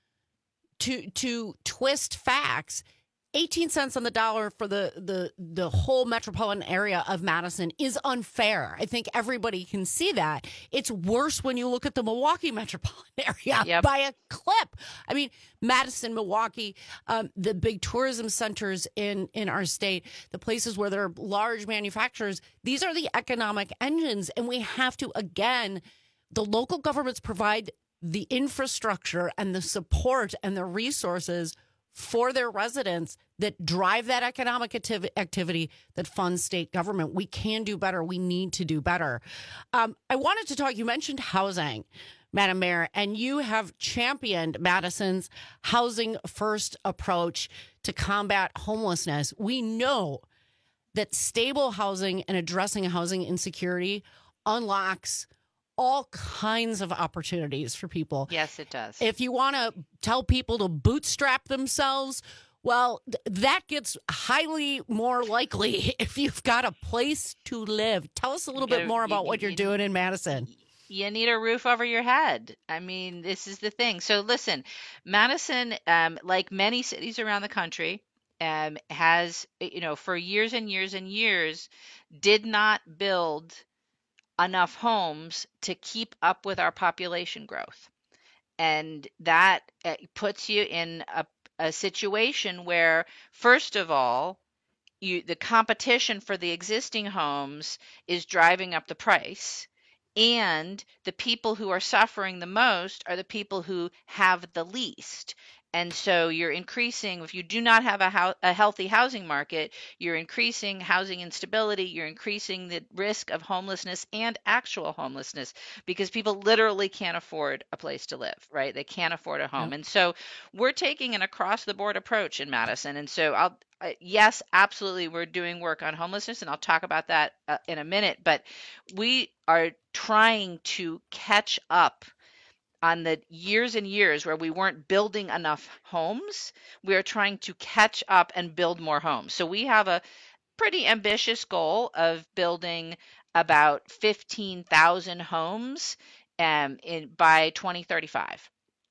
Speaker 18: to to twist facts. eighteen cents on the dollar for the, the the whole metropolitan area of Madison is unfair. I think everybody can see that. It's worse when you look at the Milwaukee metropolitan area
Speaker 9: Yep.
Speaker 18: by a clip. I mean, Madison, Milwaukee, um, the big tourism centers in, in our state, the places where there are large manufacturers, these are the economic engines. And we have to, again, the local governments provide the infrastructure and the support and the resources for their residents that drive that economic activ- activity that funds state government. We can do better. We need to do better. Um, I wanted to talk, you mentioned housing, Madam Mayor, and you have championed Madison's housing first approach to combat homelessness. We know that stable housing and addressing housing insecurity unlocks all kinds of opportunities for people.
Speaker 9: Yes, it does.
Speaker 18: If you want to tell people to bootstrap themselves, well, th- that gets highly more likely if you've got a place to live. Tell us a little
Speaker 9: You
Speaker 18: bit
Speaker 9: gotta-
Speaker 18: more
Speaker 9: you-
Speaker 18: about what
Speaker 9: you-
Speaker 18: you're doing in Madison.
Speaker 9: You need a roof over your head. I mean, this is the thing. So listen, Madison, um, like many cities around the country, um, has, you know, for years and years and years, did not build enough homes to keep up with our population growth. And that uh, puts you in a, a situation where, first of all, you, the competition for the existing homes is driving up the price. And the people who are suffering the most are the people who have the least. And so you're increasing, if you do not have a, ho- a healthy housing market, you're increasing housing instability, you're increasing the risk of homelessness and actual homelessness because people literally can't afford a place to live, right? They can't afford a home.
Speaker 18: Yep.
Speaker 9: And so we're taking an across the board approach in Madison. And so I'll, uh, yes, absolutely, we're doing work on homelessness, and I'll talk about that uh, in a minute, but we are trying to catch up on the years and years where we weren't building enough homes. We are trying to catch up and build more homes. So we have a pretty ambitious goal of building about fifteen thousand homes um, in by twenty thirty-five.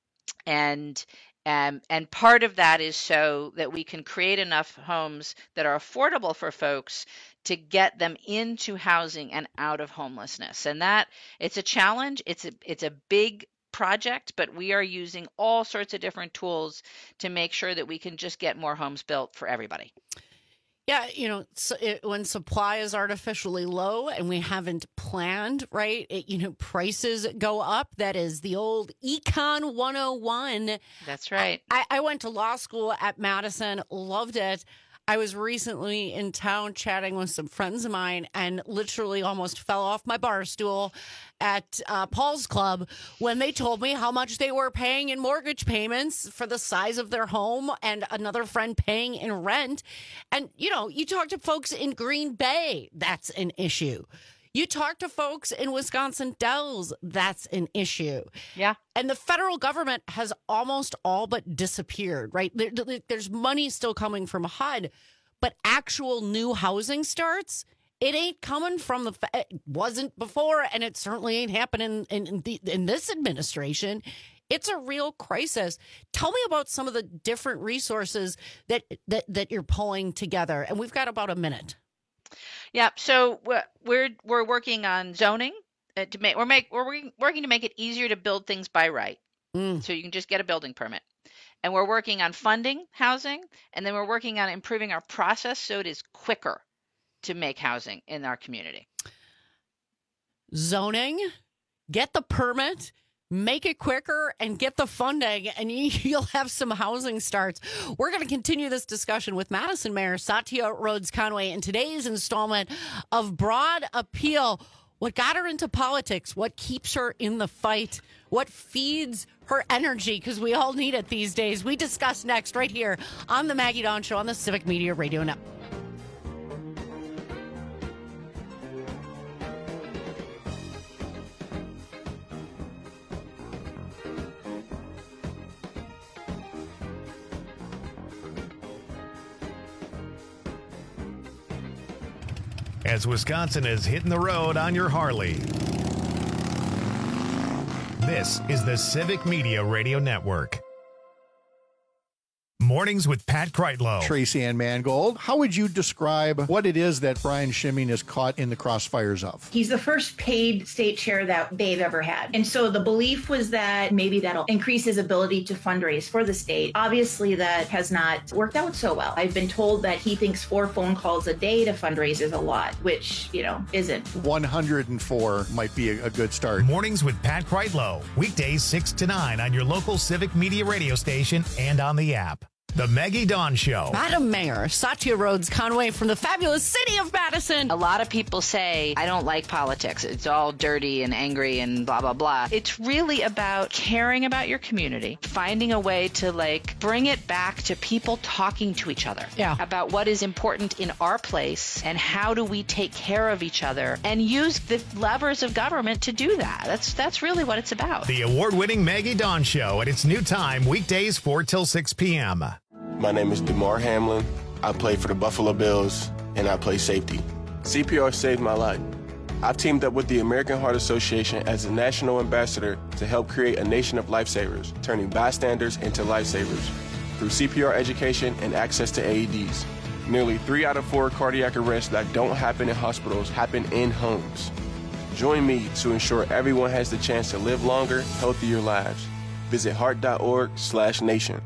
Speaker 9: And um, and part of that is so that we can create enough homes that are affordable for folks to get them into housing and out of homelessness. And that, it's a challenge. It's a it's a big project, but we are using all sorts of different tools to make sure that we can just get more homes built for everybody.
Speaker 18: Yeah, you know, so it, when supply is artificially low and we haven't planned, right, it, you know, prices go up. That is the old Econ one oh one.
Speaker 9: That's right.
Speaker 18: I, I went to law school at Madison, loved it. I was recently in town chatting with some friends of mine and literally almost fell off my bar stool at uh, Paul's Club when they told me how much they were paying in mortgage payments for the size of their home and another friend paying in rent. And, you know, you talk to folks in Green Bay, that's an issue. You talk to folks in Wisconsin Dells, that's an issue.
Speaker 9: Yeah.
Speaker 18: And the federal government has almost all but disappeared, right? There, there's money still coming from H U D, but actual new housing starts, it ain't coming from the, it wasn't before, and it certainly ain't happening in, in, the, in this administration. It's a real crisis. Tell me about some of the different resources that, that, that you're pulling together. And we've got about a minute.
Speaker 9: Yeah, so we're we're, we're working on zoning uh, to make we're make we're working, working to make it easier to build things by right,
Speaker 18: mm.
Speaker 9: so you can just get a building permit. And we're working on funding housing, and then we're working on improving our process so it is quicker to make housing in our community.
Speaker 18: Zoning, get the permit, make it quicker, and get the funding, and you'll have some housing starts. We're going to continue this discussion with Madison Mayor Satya Rhodes Conway in today's installment of Broad Appeal. What got her into politics? What keeps her in the fight? What feeds her energy? Because we all need it these days. We discuss next right here on the Maggie Dawn Show on the Civic Media Radio Network.
Speaker 2: As Wisconsin is hitting the road on your Harley. This is the Civic Media Radio Network. Mornings with Pat Kreitlow.
Speaker 11: Tracy Ann Mangold, how would you describe what it is that Brian Schimming is caught in the crossfires of?
Speaker 12: He's the first paid state chair that they've ever had. And so the belief was that maybe that'll increase his ability to fundraise for the state. Obviously, that has not worked out so well. I've been told that he thinks four phone calls a day to fundraise is a lot, which, you know, isn't.
Speaker 11: one hundred four might be a, a good start.
Speaker 2: Mornings with Pat Kreitlow. Weekdays six to nine on your local Civic Media radio station and on the app. The Maggie Dawn Show.
Speaker 18: Madam Mayor, Satya Rhodes Conway from the fabulous city of Madison.
Speaker 9: A lot of people say, I don't like politics. It's all dirty and angry and blah, blah, blah. It's really about caring about your community, finding a way to, like, bring it back to people talking to each other
Speaker 18: yeah.
Speaker 9: about what is important in our place and how do we take care of each other and use the levers of government to do that. That's, that's really what it's about.
Speaker 2: The award-winning Maggie Dawn Show at its new time, weekdays four till six p.m.
Speaker 13: My name is DeMar Hamlin. I play for the Buffalo Bills, and I play safety. C P R saved my life. I've teamed up with the American Heart Association as a national ambassador to help create a nation of lifesavers, turning bystanders into lifesavers through C P R education and access to A E Ds. Nearly three out of four cardiac arrests that don't happen in hospitals happen in homes. Join me to ensure everyone has the chance to live longer, healthier lives. Visit heart.org slash nation.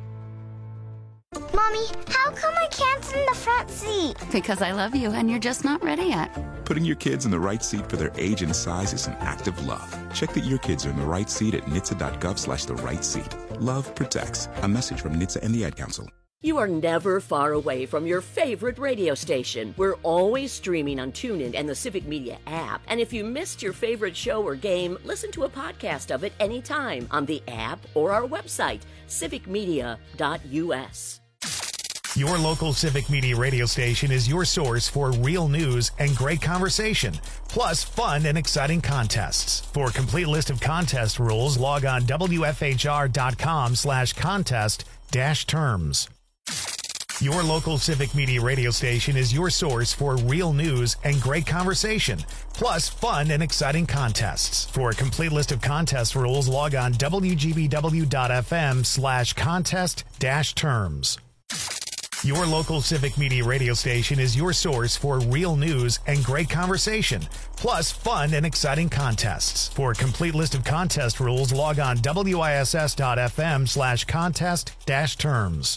Speaker 17: Mommy, how come I can't sit in the front seat?
Speaker 23: Because I love you and you're just not ready yet.
Speaker 24: Putting your kids in the right seat for their age and size is an act of love. Check that your kids are in the right seat at N H T S A dot gov slash the right seat. Love protects. A message from N H T S A and the Ad Council.
Speaker 10: You are never far away from your favorite radio station. We're always streaming on TuneIn and the Civic Media app. And if you missed your favorite show or game, listen to a podcast of it anytime on the app or our website, civic media dot u s.
Speaker 2: Your local Civic Media radio station is your source for real news and great conversation, plus fun and exciting contests. For a complete list of contest rules, log on W F H R dot com slash contest dash terms. Your local Civic Media radio station is your source for real news and great conversation, plus fun and exciting contests. For a complete list of contest rules, log on W G B W dot F M slash contest dash terms. Your local Civic Media radio station is your source for real news and great conversation, plus fun and exciting contests. For a complete list of contest rules, log on W I S S dot F M slash contest dash terms.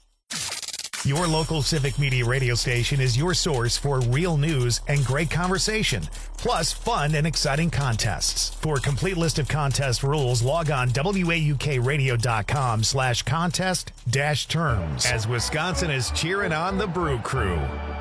Speaker 2: Your local Civic Media radio station is your source for real news and great conversation, plus fun and exciting contests. For a complete list of contest rules, log on W A U K radio dot com slash contest dash terms. As Wisconsin is cheering on the Brew Crew.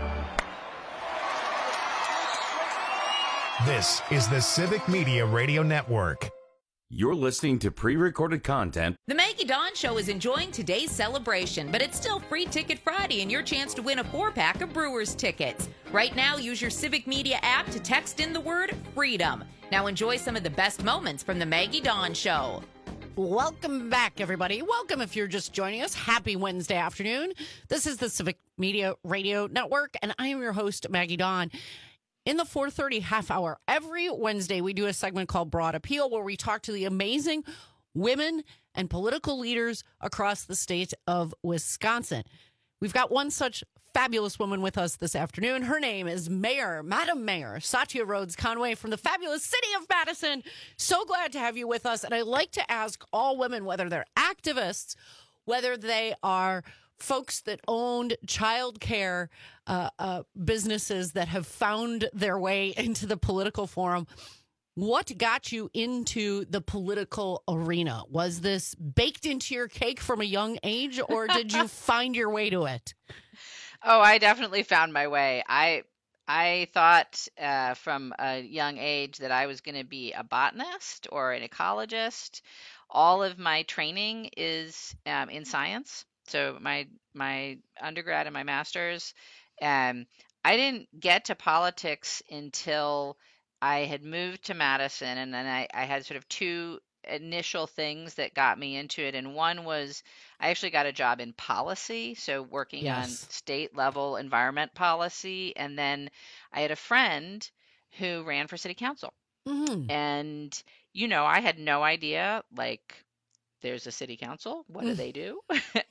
Speaker 2: This is the Civic Media Radio Network.
Speaker 15: You're listening to pre-recorded content.
Speaker 16: The Maggie Dawn Show is enjoying today's celebration, but it's still Free Ticket Friday and your chance to win a four-pack of Brewers tickets. Right now, use your Civic Media app to text in the word FREEDOM. Now enjoy some of the best moments from the Maggie Dawn Show.
Speaker 18: Welcome back, everybody. Welcome if you're just joining us. Happy Wednesday afternoon. This is the Civic Media Radio Network, and I am your host, Maggie Dawn. In the four thirty half hour, every Wednesday, we do a segment called Broad Appeal, where we talk to the amazing women and political leaders across the state of Wisconsin. We've got one such fabulous woman with us this afternoon. Her name is Mayor, Madam Mayor, Satya Rhodes Conway from the fabulous city of Madison. So glad to have you with us. And I like to ask all women, whether they're activists, whether they are folks that owned childcare uh, uh, businesses that have found their way into the political forum. What got you into the political arena? Was this baked into your cake from a young age, or did you find your way to it?
Speaker 9: Oh, I definitely found my way. I I thought uh, from a young age that I was going to be a botanist or an ecologist. All of my training is um, in science. So my my undergrad and my master's, um, I didn't get to politics until I had moved to Madison, and then I, I had sort of two initial things that got me into it. And one was I actually got a job in policy, so working
Speaker 19: Yes.
Speaker 9: on state level environment policy. And then I had a friend who ran for city council.
Speaker 18: Mm-hmm.
Speaker 9: And, you know, I had no idea, like, there's a city council. What do
Speaker 18: Mm.
Speaker 9: they do?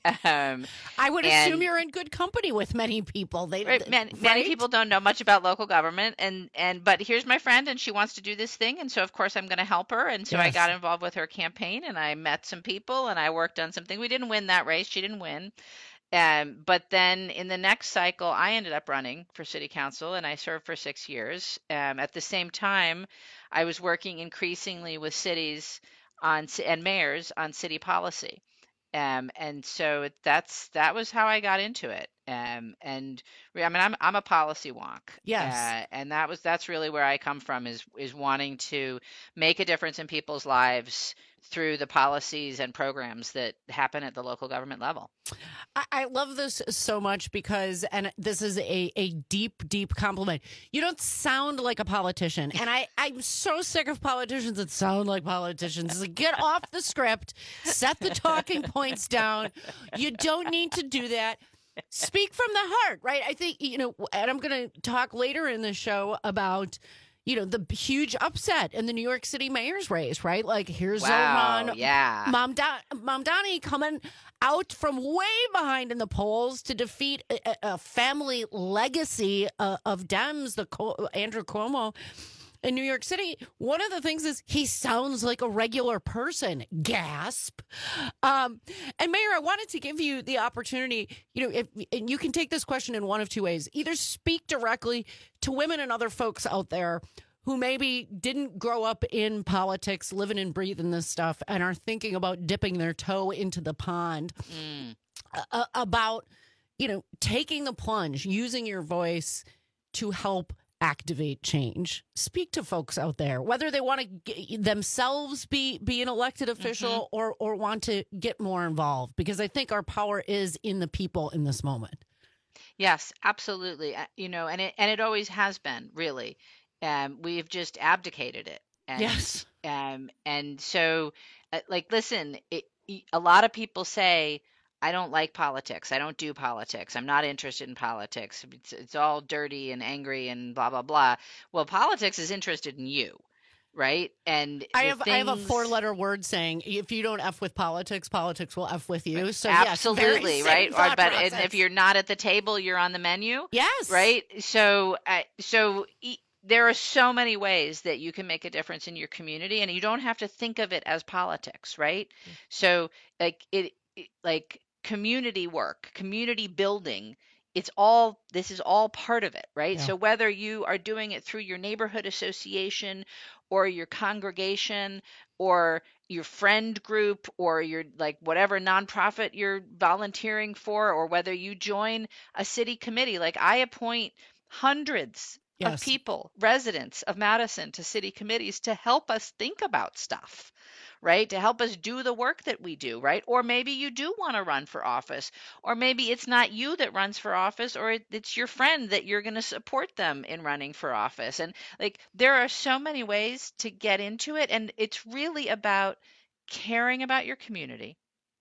Speaker 9: um,
Speaker 18: I would
Speaker 9: and-
Speaker 18: assume you're in good company with many people. They,
Speaker 9: Right, man, many
Speaker 18: right?
Speaker 9: people don't know much about local government, and and but here's my friend, and she wants to do this thing, and so of course I'm going to help her, and so I
Speaker 19: Yes.
Speaker 9: got involved with her campaign, and I met some people, and I worked on something. We didn't win that race; she didn't win, um, but then in the next cycle, I ended up running for city council, and I served for six years. Um, at the same time, I was working increasingly with cities on ci- and mayors on city policy. Um, and so that's that was how I got into it. Um, and re- I mean, I'm I'm a policy wonk.
Speaker 18: Yes.
Speaker 9: Uh, and that was that's really where I come from is is wanting to make a difference in people's lives through the policies and programs that happen at the local government level.
Speaker 18: I, I love this so much because, and this is a, a deep, deep compliment. You don't sound like a politician. And I, I'm so sick of politicians that sound like politicians. It's like, get off the script, set the talking points down. You don't need to do that. Speak from the heart, right? I think, you know, and I'm going to talk later in the show about, you know, the huge upset in the New York City mayor's race, right? Like, here's
Speaker 9: Wow,
Speaker 18: Zohran
Speaker 9: yeah.
Speaker 18: Mamda- Mamdani coming out from way behind in the polls to defeat a, a family legacy uh, of Dems, the Co- Andrew Cuomo in New York City. One of the things is he sounds like a regular person. Gasp. Um, and Mayor, I wanted to give you the opportunity, you know, if and you can take this question in one of two ways. Either speak directly to women and other folks out there who maybe didn't grow up in politics, living and breathing this stuff, and are thinking about dipping their toe into the pond,
Speaker 9: Mm.
Speaker 18: uh, about, you know, taking the plunge, using your voice to help activate change. Speak to folks out there, whether they want to get themselves be be an elected official or or want to get more involved, because I think our power is in the people in this moment.
Speaker 9: Yes, absolutely. Uh, You know, and it and it always has been, really. Um, we've just abdicated it. And,
Speaker 18: Yes.
Speaker 9: Um, and so, uh, like, listen, it, y- a lot of people say, I don't like politics. I don't do politics. I'm not interested in politics. It's, it's all dirty and angry and blah, blah, blah. Well, politics is interested in you, right? And
Speaker 18: I
Speaker 9: the
Speaker 18: have I have a
Speaker 9: things-
Speaker 18: four letter word saying if you don't F with politics, politics will F with you. So yes,
Speaker 9: absolutely,
Speaker 18: very
Speaker 9: right?
Speaker 18: same
Speaker 9: Or,
Speaker 18: thought
Speaker 9: but and
Speaker 18: process.
Speaker 9: if you're not at the table, you're on the menu.
Speaker 18: Yes.
Speaker 9: Right. So, uh, so e- there are so many ways that you can make a difference in your community, and you don't have to think of it as politics, right? So, like it, it like community work, community building. It's all, this is all part of it, right?
Speaker 19: Yeah.
Speaker 9: So whether you are doing it through your neighborhood association or your congregation or your friend group or your like whatever nonprofit you're volunteering for, or whether you join a city committee, like I appoint hundreds of
Speaker 19: Yes.
Speaker 9: people, residents of Madison, to city committees to help us think about stuff, right? To help us do the work that we do, right? Or maybe you do want to run for office, or maybe it's not you that runs for office, or it- it's your friend that you're going to support them in running for office. And like there are so many ways to get into it, and it's really about caring about your community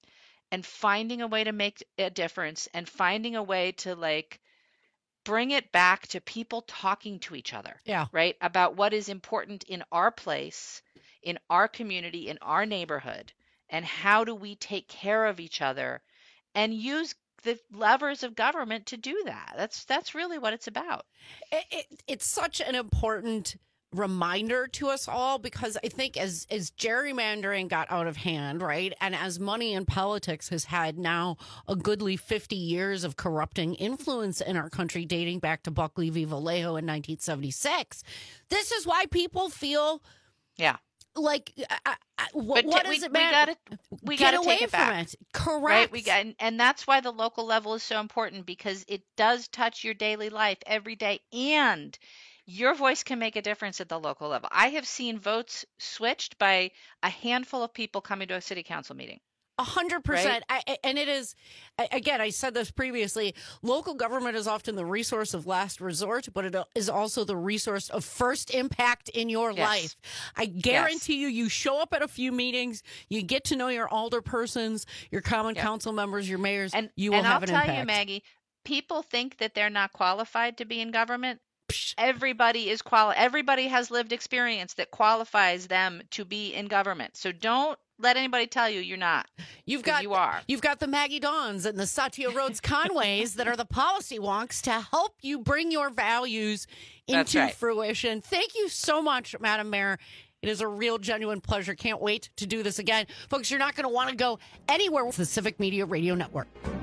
Speaker 9: and finding a way to make a difference and finding a way to like bring it back to people talking to each other.
Speaker 18: Yeah.
Speaker 9: Right? About what is important in our place, in our community, in our neighborhood, and how do we take care of each other and use the levers of government to do that. That's that's really what it's about.
Speaker 18: It, it, it's such an important reminder to us all, because I think as as gerrymandering got out of hand, right, and as money in politics has had now a goodly fifty years of corrupting influence in our country, dating back to Buckley v. Vallejo in nineteen seventy-six, this is why people feel
Speaker 9: yeah
Speaker 18: like uh, uh, what, what does it matter?
Speaker 9: We gotta, we
Speaker 18: Get
Speaker 9: gotta
Speaker 18: away
Speaker 9: take it
Speaker 18: from
Speaker 9: back.
Speaker 18: it. Correct.
Speaker 9: Right? We got, and, and that's why the local level is so important, because it does touch your daily life every day, and your voice can make a difference at the local level. I have seen votes switched by a handful of people coming to a city council meeting.
Speaker 18: A hundred percent. And it is, again, I said this previously, local government is often the resource of last resort, but it is also the resource of first impact in your
Speaker 9: Yes.
Speaker 18: life. I guarantee yes. you, you show up at a few meetings, you get to know your alderpersons, your common
Speaker 9: Yep.
Speaker 18: council members, your mayors,
Speaker 9: And,
Speaker 18: you will
Speaker 9: and
Speaker 18: have
Speaker 9: I'll
Speaker 18: an
Speaker 9: tell
Speaker 18: impact.
Speaker 9: you, Maggie, people think that they're not qualified to be in government. Everybody is quali- Everybody has lived experience that qualifies them to be in government. So don't let anybody tell you you're not.
Speaker 18: You've got
Speaker 9: you are.
Speaker 18: You've got the Maggie Dawns and the Satya Rhodes Conways that are the policy wonks to help you bring your values
Speaker 9: That's
Speaker 18: into
Speaker 9: right.
Speaker 18: fruition. Thank you so much, Madam Mayor. It is a real, genuine pleasure. Can't wait to do this again. Folks, you're not going to want to go anywhere with the Civic Media Radio Network.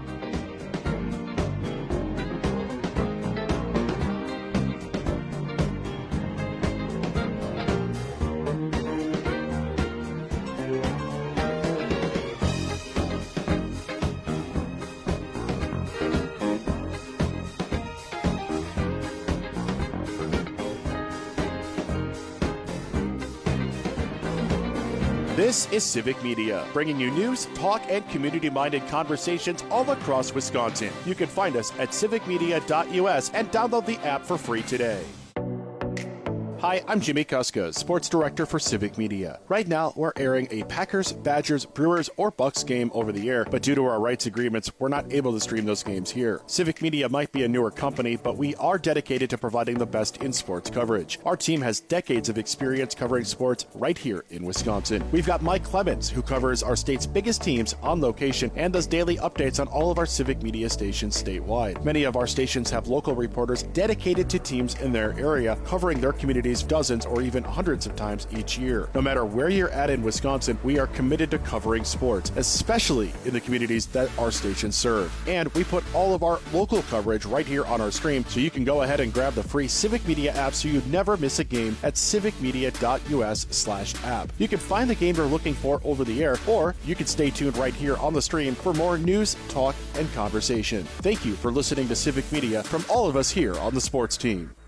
Speaker 1: This is Civic Media, bringing you news, talk, and community-minded conversations all across Wisconsin. You can find us at civic media dot U S and download the app for free today. Hi, I'm Jimmy Kuska, Sports Director for Civic Media. Right now, we're airing a Packers, Badgers, Brewers, or Bucks game over the air, but due to our rights agreements, we're not able to stream those games here. Civic Media might be a newer company, but we are dedicated to providing the best in sports coverage. Our team has decades of experience covering sports right here in Wisconsin. We've got Mike Clemens, who covers our state's biggest teams on location and does daily updates on all of our Civic Media stations statewide. Many of our stations have local reporters dedicated to teams in their area, covering their communities dozens or even hundreds of times each year. No matter where you're at in Wisconsin, we are committed to covering sports, especially in the communities that our stations serve. And we put all of our local coverage right here on our stream, so you can go ahead and grab the free Civic Media app so you never miss a game at civic media dot U S slash app. You can find the game you're looking for over the air, or you can stay tuned right here on the stream for more news, talk, and conversation. Thank you for listening to Civic Media from all of us here on the sports team.